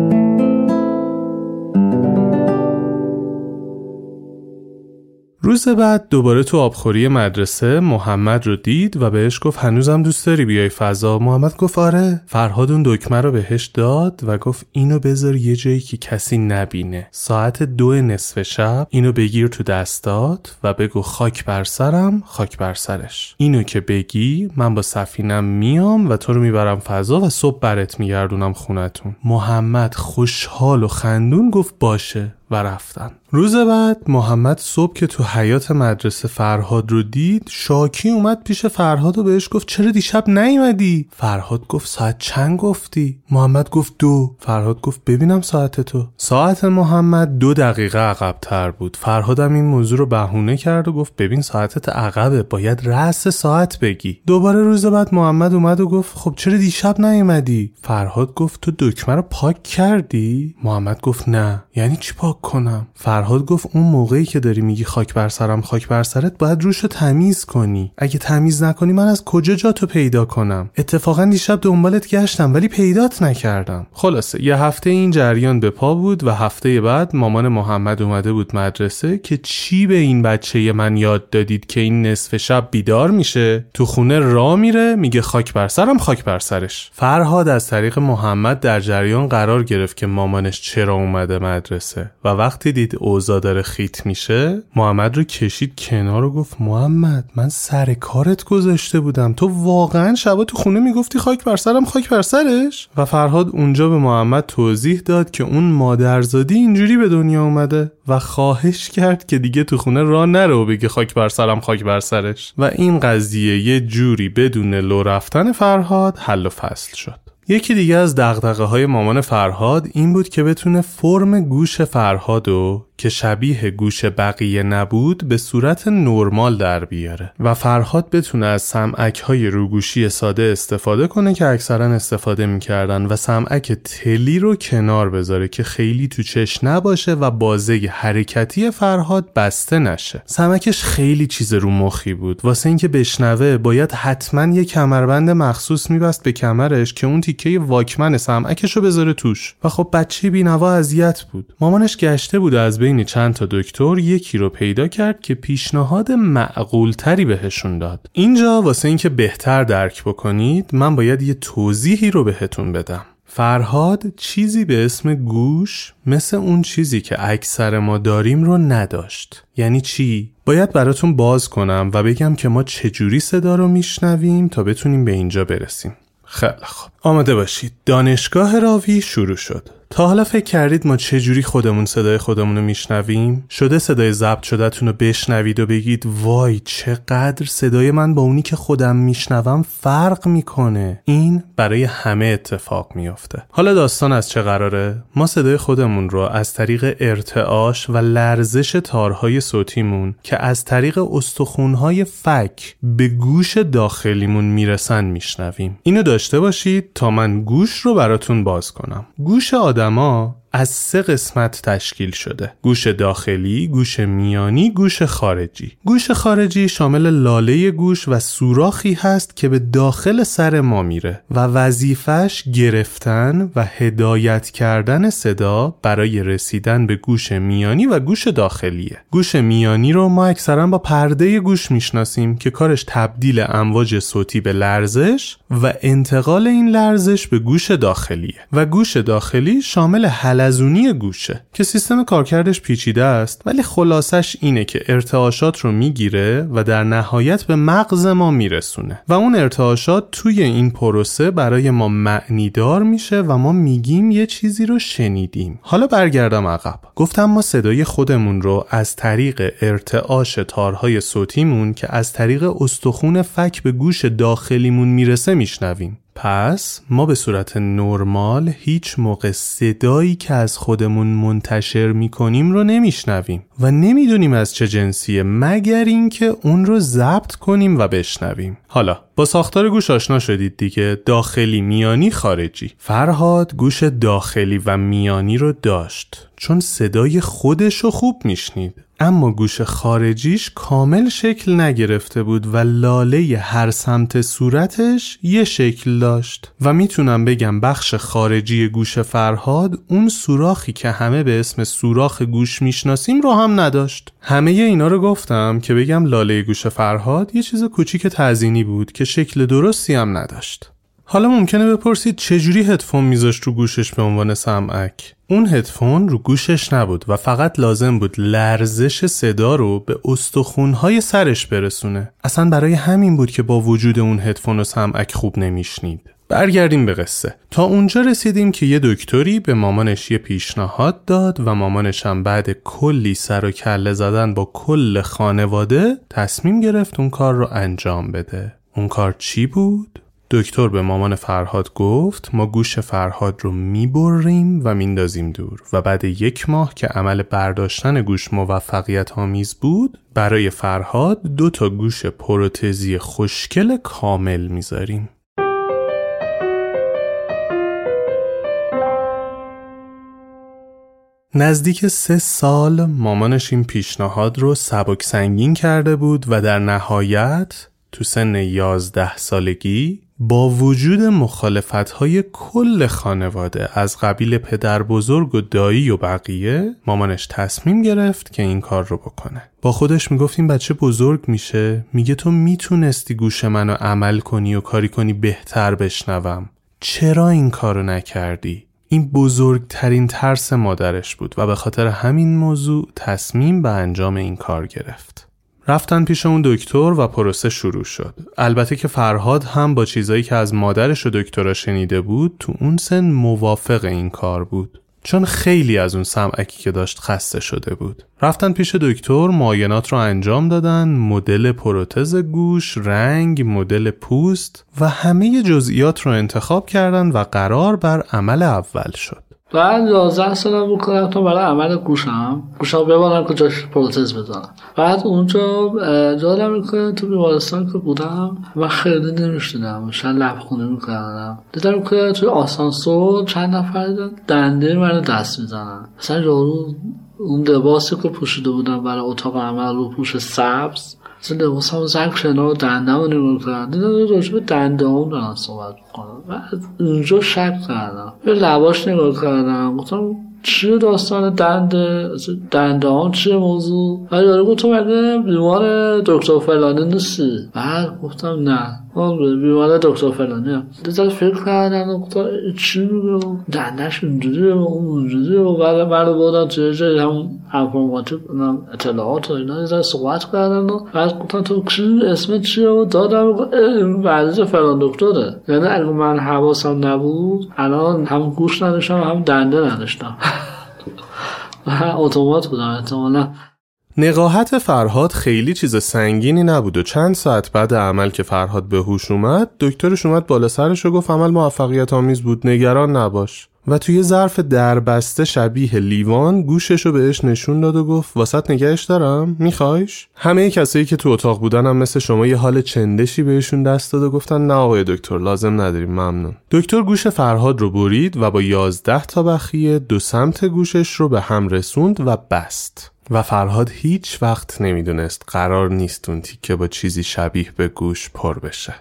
روز بعد دوباره تو آبخوری مدرسه محمد رو دید و بهش گفت هنوزم دوست داری بیای فضا؟ محمد گفت آره. فرهاد اون دکمه رو بهش داد و گفت اینو بذار یه جایی که کسی نبینه. ساعت دو نصف شب اینو بگیر تو دستات و بگو خاک بر سرم خاک بر سرش. اینو که بگی من با سفینم میام و تو رو میبرم فضا و صبح برات میگردونم خونتون. محمد خوشحال و خندون گفت باشه و رفتن. روز بعد محمد صبح که تو حیاط مدرسه فرهاد رو دید، شاکی اومد پیش فرهاد و بهش گفت چرا دیشب نیومدی؟ فرهاد گفت ساعت چند گفتی؟ محمد گفت دو. فرهاد گفت ببینم ساعت تو. ساعت محمد دو دقیقه عقب تر بود. فرهادم این موضوع رو بهونه کرد و گفت ببین ساعتت عقبه، باید رأس ساعت بگی. دوباره روز بعد محمد اومد و گفت خب چرا دیشب نیومدی؟ فرهاد گفت تو دکمه رو پاک کردی؟ محمد گفت نه. یعنی چی پاک کنم؟ فرهاد گفت اون موقعی که داری میگی خاک بر سرم خاک بر سرت باید روشو تمیز کنی. اگه تمیز نکنی من از کجا جاتو پیدا کنم؟ اتفاقا دیشب دنبالت گشتم ولی پیدات نکردم. خلاصه یه هفته این جریان به پا بود و هفته بعد مامان محمد اومده بود مدرسه که چی به این بچه من یاد دادید که این نصف شب بیدار میشه، تو خونه راه میره، میگه خاک بر سرم خاک بر سرش. فرهاد از طریق محمد در جریان قرار گرفت که مامانش چرا اومده مدرسه و وقتی دید اوضاع داره خیت میشه محمد رو کشید کنار و گفت محمد من سر کارت گذاشته بودم، تو واقعا شبا تو خونه میگفتی خاک بر سرم خاک بر سرش؟ و فرهاد اونجا به محمد توضیح داد که اون مادرزادی اینجوری به دنیا اومده و خواهش کرد که دیگه تو خونه راه نره و بگه خاک بر سرم خاک بر سرش و این قضیه یه جوری بدون لو رفتن فرهاد حل و فصل شد. یکی دیگه از دغدغه‌های مامان فرهاد این بود که بتونه فرم گوش فرهادو که شبیه گوش بقیه نبود به صورت نرمال در بیاره و فرهاد بتونه از سمعک‌های روگوشی ساده استفاده کنه که اکثرا استفاده می‌کردن و سمعک تلی رو کنار بذاره که خیلی تو چش نباشه و بازه حرکتی فرهاد بسته نشه. سمعکش خیلی چیز رو مخی بود، واسه اینکه بشنوه باید حتما یه کمربند مخصوص می‌بست به کمرش که اون تیکه واکمن سمعکش رو بذاره توش و خب بچه بی‌نوا اذیت بود. مامانش گشته بود از بین چند تا دکتر یکی رو پیدا کرد که پیشنهاد معقول تری بهشون داد. اینجا واسه اینکه بهتر درک بکنید من باید یه توضیحی رو بهتون بدم. فرهاد چیزی به اسم گوش مثل اون چیزی که اکثر ما داریم رو نداشت. یعنی چی؟ باید براتون باز کنم و بگم که ما چجوری صدا رو میشنویم تا بتونیم به اینجا برسیم. خیلی خوب، آماده باشید. دانشگاه راوی شروع شد. تا حالا فکر کردید ما چجوری خودمون صدای خودمون رو میشنویم؟ شده صدای ضبط شده تون رو بشنوید و بگید وای چقدر صدای من با اونی که خودم میشنوم فرق میکنه؟ این برای همه اتفاق میافته. حالا داستان از چه قراره؟ ما صدای خودمون رو از طریق ارتعاش و لرزش تارهای صوتیمون که از طریق استخوان‌های فک به گوش داخلیمون میرسن میشنویم. اینو داشته باشید تا من گوش رو براتون باز کنم. گوش آدما از سه قسمت تشکیل شده: گوش داخلی، گوش میانی، گوش خارجی. گوش خارجی شامل لاله گوش و سوراخی هست که به داخل سر ما میره و وظیفش گرفتن و هدایت کردن صدا برای رسیدن به گوش میانی و گوش داخلیه. گوش میانی رو ما اکثرا با پرده گوش میشناسیم که کارش تبدیل امواج صوتی به لرزش و انتقال این لرزش به گوش داخلیه و گوش داخلی شامل حلزونی گوشه که سیستم کارکردش پیچیده است ولی خلاصش اینه که ارتعاشات رو میگیره و در نهایت به مغز ما میرسونه و اون ارتعاشات توی این پروسه برای ما معنی دار میشه و ما میگیم یه چیزی رو شنیدیم. حالا برگردم عقب. گفتم ما صدای خودمون رو از طریق ارتعاش تارهای صوتیمون که از طریق استخوان فک به گوش داخلیمون میرسه میشنویم. پس ما به صورت نرمال هیچ موقع صدایی که از خودمون منتشر میکنیم رو نمیشنویم و نمیدونیم از چه جنسیه مگر اینکه اون رو ضبط کنیم و بشنویم. حالا با ساختار گوش آشنا شدید دیگه، داخلی، میانی، خارجی. فرهاد گوش داخلی و میانی رو داشت چون صدای خودش رو خوب میشنید، اما گوش خارجیش کامل شکل نگرفته بود و لاله هر سمت صورتش یه شکل داشت و میتونم بگم بخش خارجی گوش فرهاد اون سوراخی که همه به اسم سوراخ گوش میشناسیم رو هم هم نداشت. همه اینا رو گفتم که بگم لاله گوش فرهاد یه چیز کوچیک تزیینی بود که شکل درستی هم نداشت. حالا ممکنه بپرسید چجوری هدفون میذاشت رو گوشش به عنوان سمعک؟ اون هدفون رو گوشش نبود و فقط لازم بود لرزش صدا رو به استخوان‌های سرش برسونه. اصلا برای همین بود که با وجود اون هدفون و سمعک خوب نمیشنید. برگردیم به قصه. تا اونجا رسیدیم که یه دکتری به مامانش یه پیشنهاد داد و مامانش هم بعد کلی سر و کله زدن با کل خانواده تصمیم گرفت اون کار رو انجام بده. اون کار چی بود؟ دکتر به مامان فرهاد گفت ما گوش فرهاد رو میبریم و میندازیم دور و بعد یک ماه که عمل برداشتن گوش موفقیت آمیز بود برای فرهاد دو تا گوش پروتزی خوشگل کامل میذاریم. نزدیک سه سال مامانش این پیشنهاد رو سبک سنگین کرده بود و در نهایت تو سن یازده سالگی با وجود مخالفت‌های کل خانواده از قبیل پدر بزرگ و دایی و بقیه مامانش تصمیم گرفت که این کار رو بکنه. با خودش میگفت این بچه بزرگ میشه، میگه تو میتونستی گوش منو عمل کنی و کاری کنی بهتر بشنوم، چرا این کارو نکردی؟ این بزرگترین ترس مادرش بود و به خاطر همین موضوع تصمیم به انجام این کار گرفت. رفتن پیش اون دکتر و پروسه شروع شد. البته که فرهاد هم با چیزایی که از مادرش و دکترها شنیده بود تو اون سن موافق این کار بود، چون خیلی از اون سمعکی که داشت خسته شده بود. رفتن پیش دکتر، معاینات رو انجام دادن، مدل پروتز گوش، رنگ، مدل پوست و همه جزئیات رو انتخاب کردن و قرار بر عمل اول شد. بعد یازده سالم بکنم تا برای عمل گوشم گوشم ببارم که جاش پروتز بزنم. بعد اونجا جالب میکنه تو بیمارستان که بودم و خیلی نمیشدم، شاید لبخونه میکنم. دیدم که توی آسانسور چند نفر دنده من دست میزنن. مثلا یارو اون لباسی که پوشیده بودم برای اتاق عمل رو پوش سبز، مثلا لباس هم زنگ کنار دنده هم نمون کردن. دیدم راجع به دنده هم دارن صحبت میکنم. بعد اونجا شک کردم، به لباش نگاه کردم، گفتم چیه داستان دنده؟ دنده هم چیه موضوع؟ بعد یارو گفت تو مگه بیمار دکتر فلانی نیستی؟ بعد گفتم نه من بیمار دکتر فلانی هم. دیدم فکر کردم گفتم چی میگه؟ دندش اینجوریه و اون اونجوریه و بعد من بودم توی جایی هم انفرماتیک اطلاعات و اینا دیدم صحبت کردن. بعد گفتم تو چی اسم چیه؟ و دادم این ورزش فلان دکتره. یعنی اگه من حواسم نبود الان هم گوش نداشتم هم دنده نداشتم. اتومات بودم احتمالا. نقاهت فرهاد خیلی چیز سنگینی نبود و چند ساعت بعد عمل که فرهاد به هوش اومد دکترش اومد بالا سرش و گفت عمل موفقیت آمیز بود، نگران نباش. و توی ظرف دربسته شبیه لیوان گوششو بهش نشون داد و گفت واسط نگهش دارم، میخوایش؟ همه کسایی که تو اتاق بودن هم مثل شما یه حال چندشی بهشون دست داد و گفتن نه آقای دکتر لازم نداریم ممنون. دکتر گوش فرهاد رو برید و با یازده تا بخیه دو سمت گوشش رو به هم رسوند و بست. و فرهاد هیچ وقت نمیدونست قرار نیست اون تیکه با چیزی شبیه به گوش پر بشه.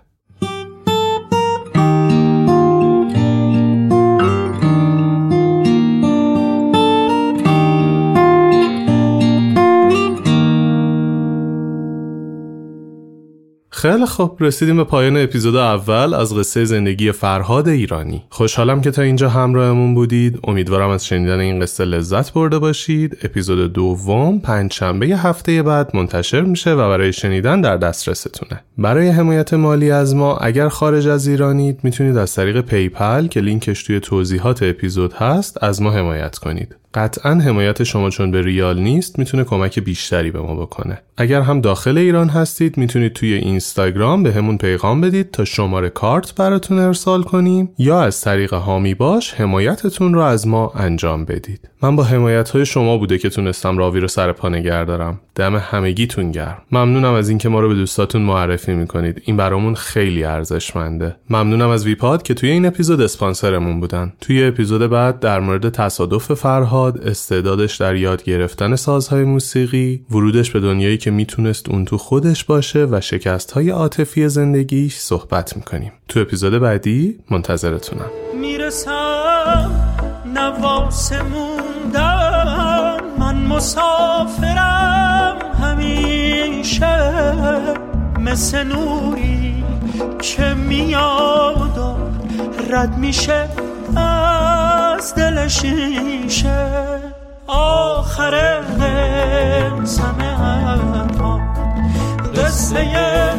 خیلی خوب، رسیدیم به پایان اپیزود اول از قصه زندگی فرهاد ایرانی. خوشحالم که تا اینجا همراهمون بودید. امیدوارم از شنیدن این قصه لذت برده باشید. اپیزود دوم پنجشنبه هفته بعد منتشر میشه و برای شنیدن در دسترستونه. برای حمایت مالی از ما اگر خارج از ایرانید میتونید از طریق پیپل که لینکش توی توضیحات اپیزود هست از ما حمایت کنید. قطعاً حمایت شما چون به ریال نیست میتونه کمک بیشتری به ما بکنه. اگر هم داخل ایران هستید میتونید توی اینستاگرام به همون پیغام بدید تا شماره کارت براتون ارسال کنیم یا از طریق هامی باش حمایتتون رو از ما انجام بدید. من با حمایت‌های شما بوده که تونستم راوی رو سر پا نگه دارم. دم همگیتون گرم. ممنونم از اینکه ما رو به دوستاتون معرفی میکنید. این برامون خیلی ارزشمنده. ممنونم از ویپاد که توی این اپیزود اسپانسرمون بودن. توی اپیزود بعد در مورد تصادف فرهاد، استعدادش در یاد گرفتن سازهای موسیقی، ورودش به دنیایی که میتونست اون تو خودش باشه و شکست‌های عاطفی زندگیش صحبت میکنیم. تو اپیزود بعدی منتظرتونم. میرسم نواسه موندم من مسافرم همیشه مثل نوری که میاد و رد میشه از دل شیشه. آخر قسمه اما قصه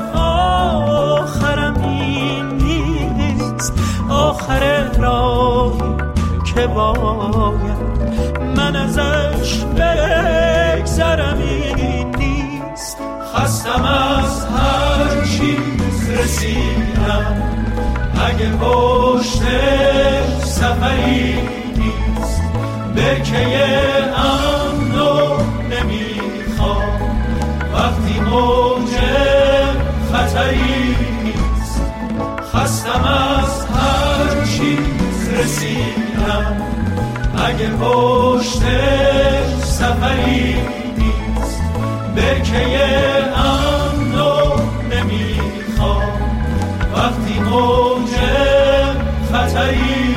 آخرم این نیست، آخر راهی که باید من ازش بگذرم این نیست. خستم از هر چیز رسیدم اگه پشتش سفری نیست. برکه امنو نمیخوام وقتی موج خطری نیست. خستم از هر چیز رسیدم اگه پشتش سفری نیست. برکه امنو نمیخوام وقتی موج خطری.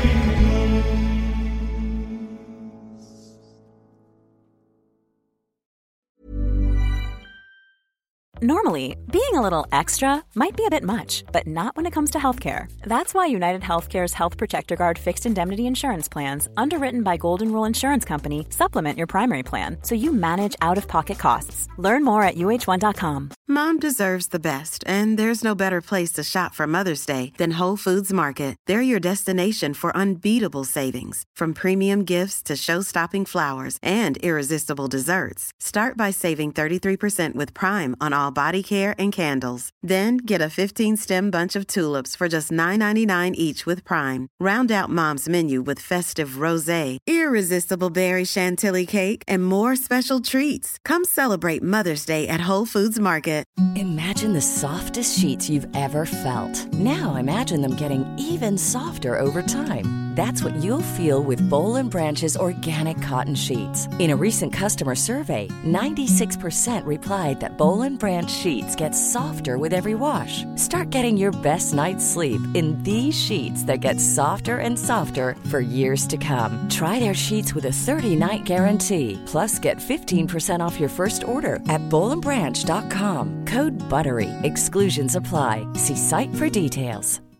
Normally, being a little extra might be a bit much, but not when it comes to healthcare. That's why United Healthcare's Health Protector Guard fixed indemnity insurance plans, underwritten by Golden Rule Insurance Company, supplement your primary plan so you manage out-of-pocket costs. Learn more at U H one dot com. Mom deserves the best, and there's no better place to shop for Mother's Day than Whole Foods Market. They're your destination for unbeatable savings, from premium gifts to show-stopping flowers and irresistible desserts. Start by saving thirty-three percent with Prime on all body care and candles. Then get a fifteen-stem bunch of tulips for just nine ninety-nine each with Prime. Round out Mom's menu with festive rosé, irresistible berry chantilly cake, and more special treats. Come celebrate Mother's Day at Whole Foods Market. Imagine the softest sheets you've ever felt. Now imagine them getting even softer over time. That's what you'll feel with Boll and Branch's organic cotton sheets. In a recent customer survey, ninety-six percent replied that Boll and Branch sheets get softer with every wash. Start getting your best night's sleep in these sheets that get softer and softer for years to come. Try their sheets with a thirty-night guarantee. Plus, get fifteen percent off your first order at boll and branch dot com. Code BUTTERY. Exclusions apply. See site for details.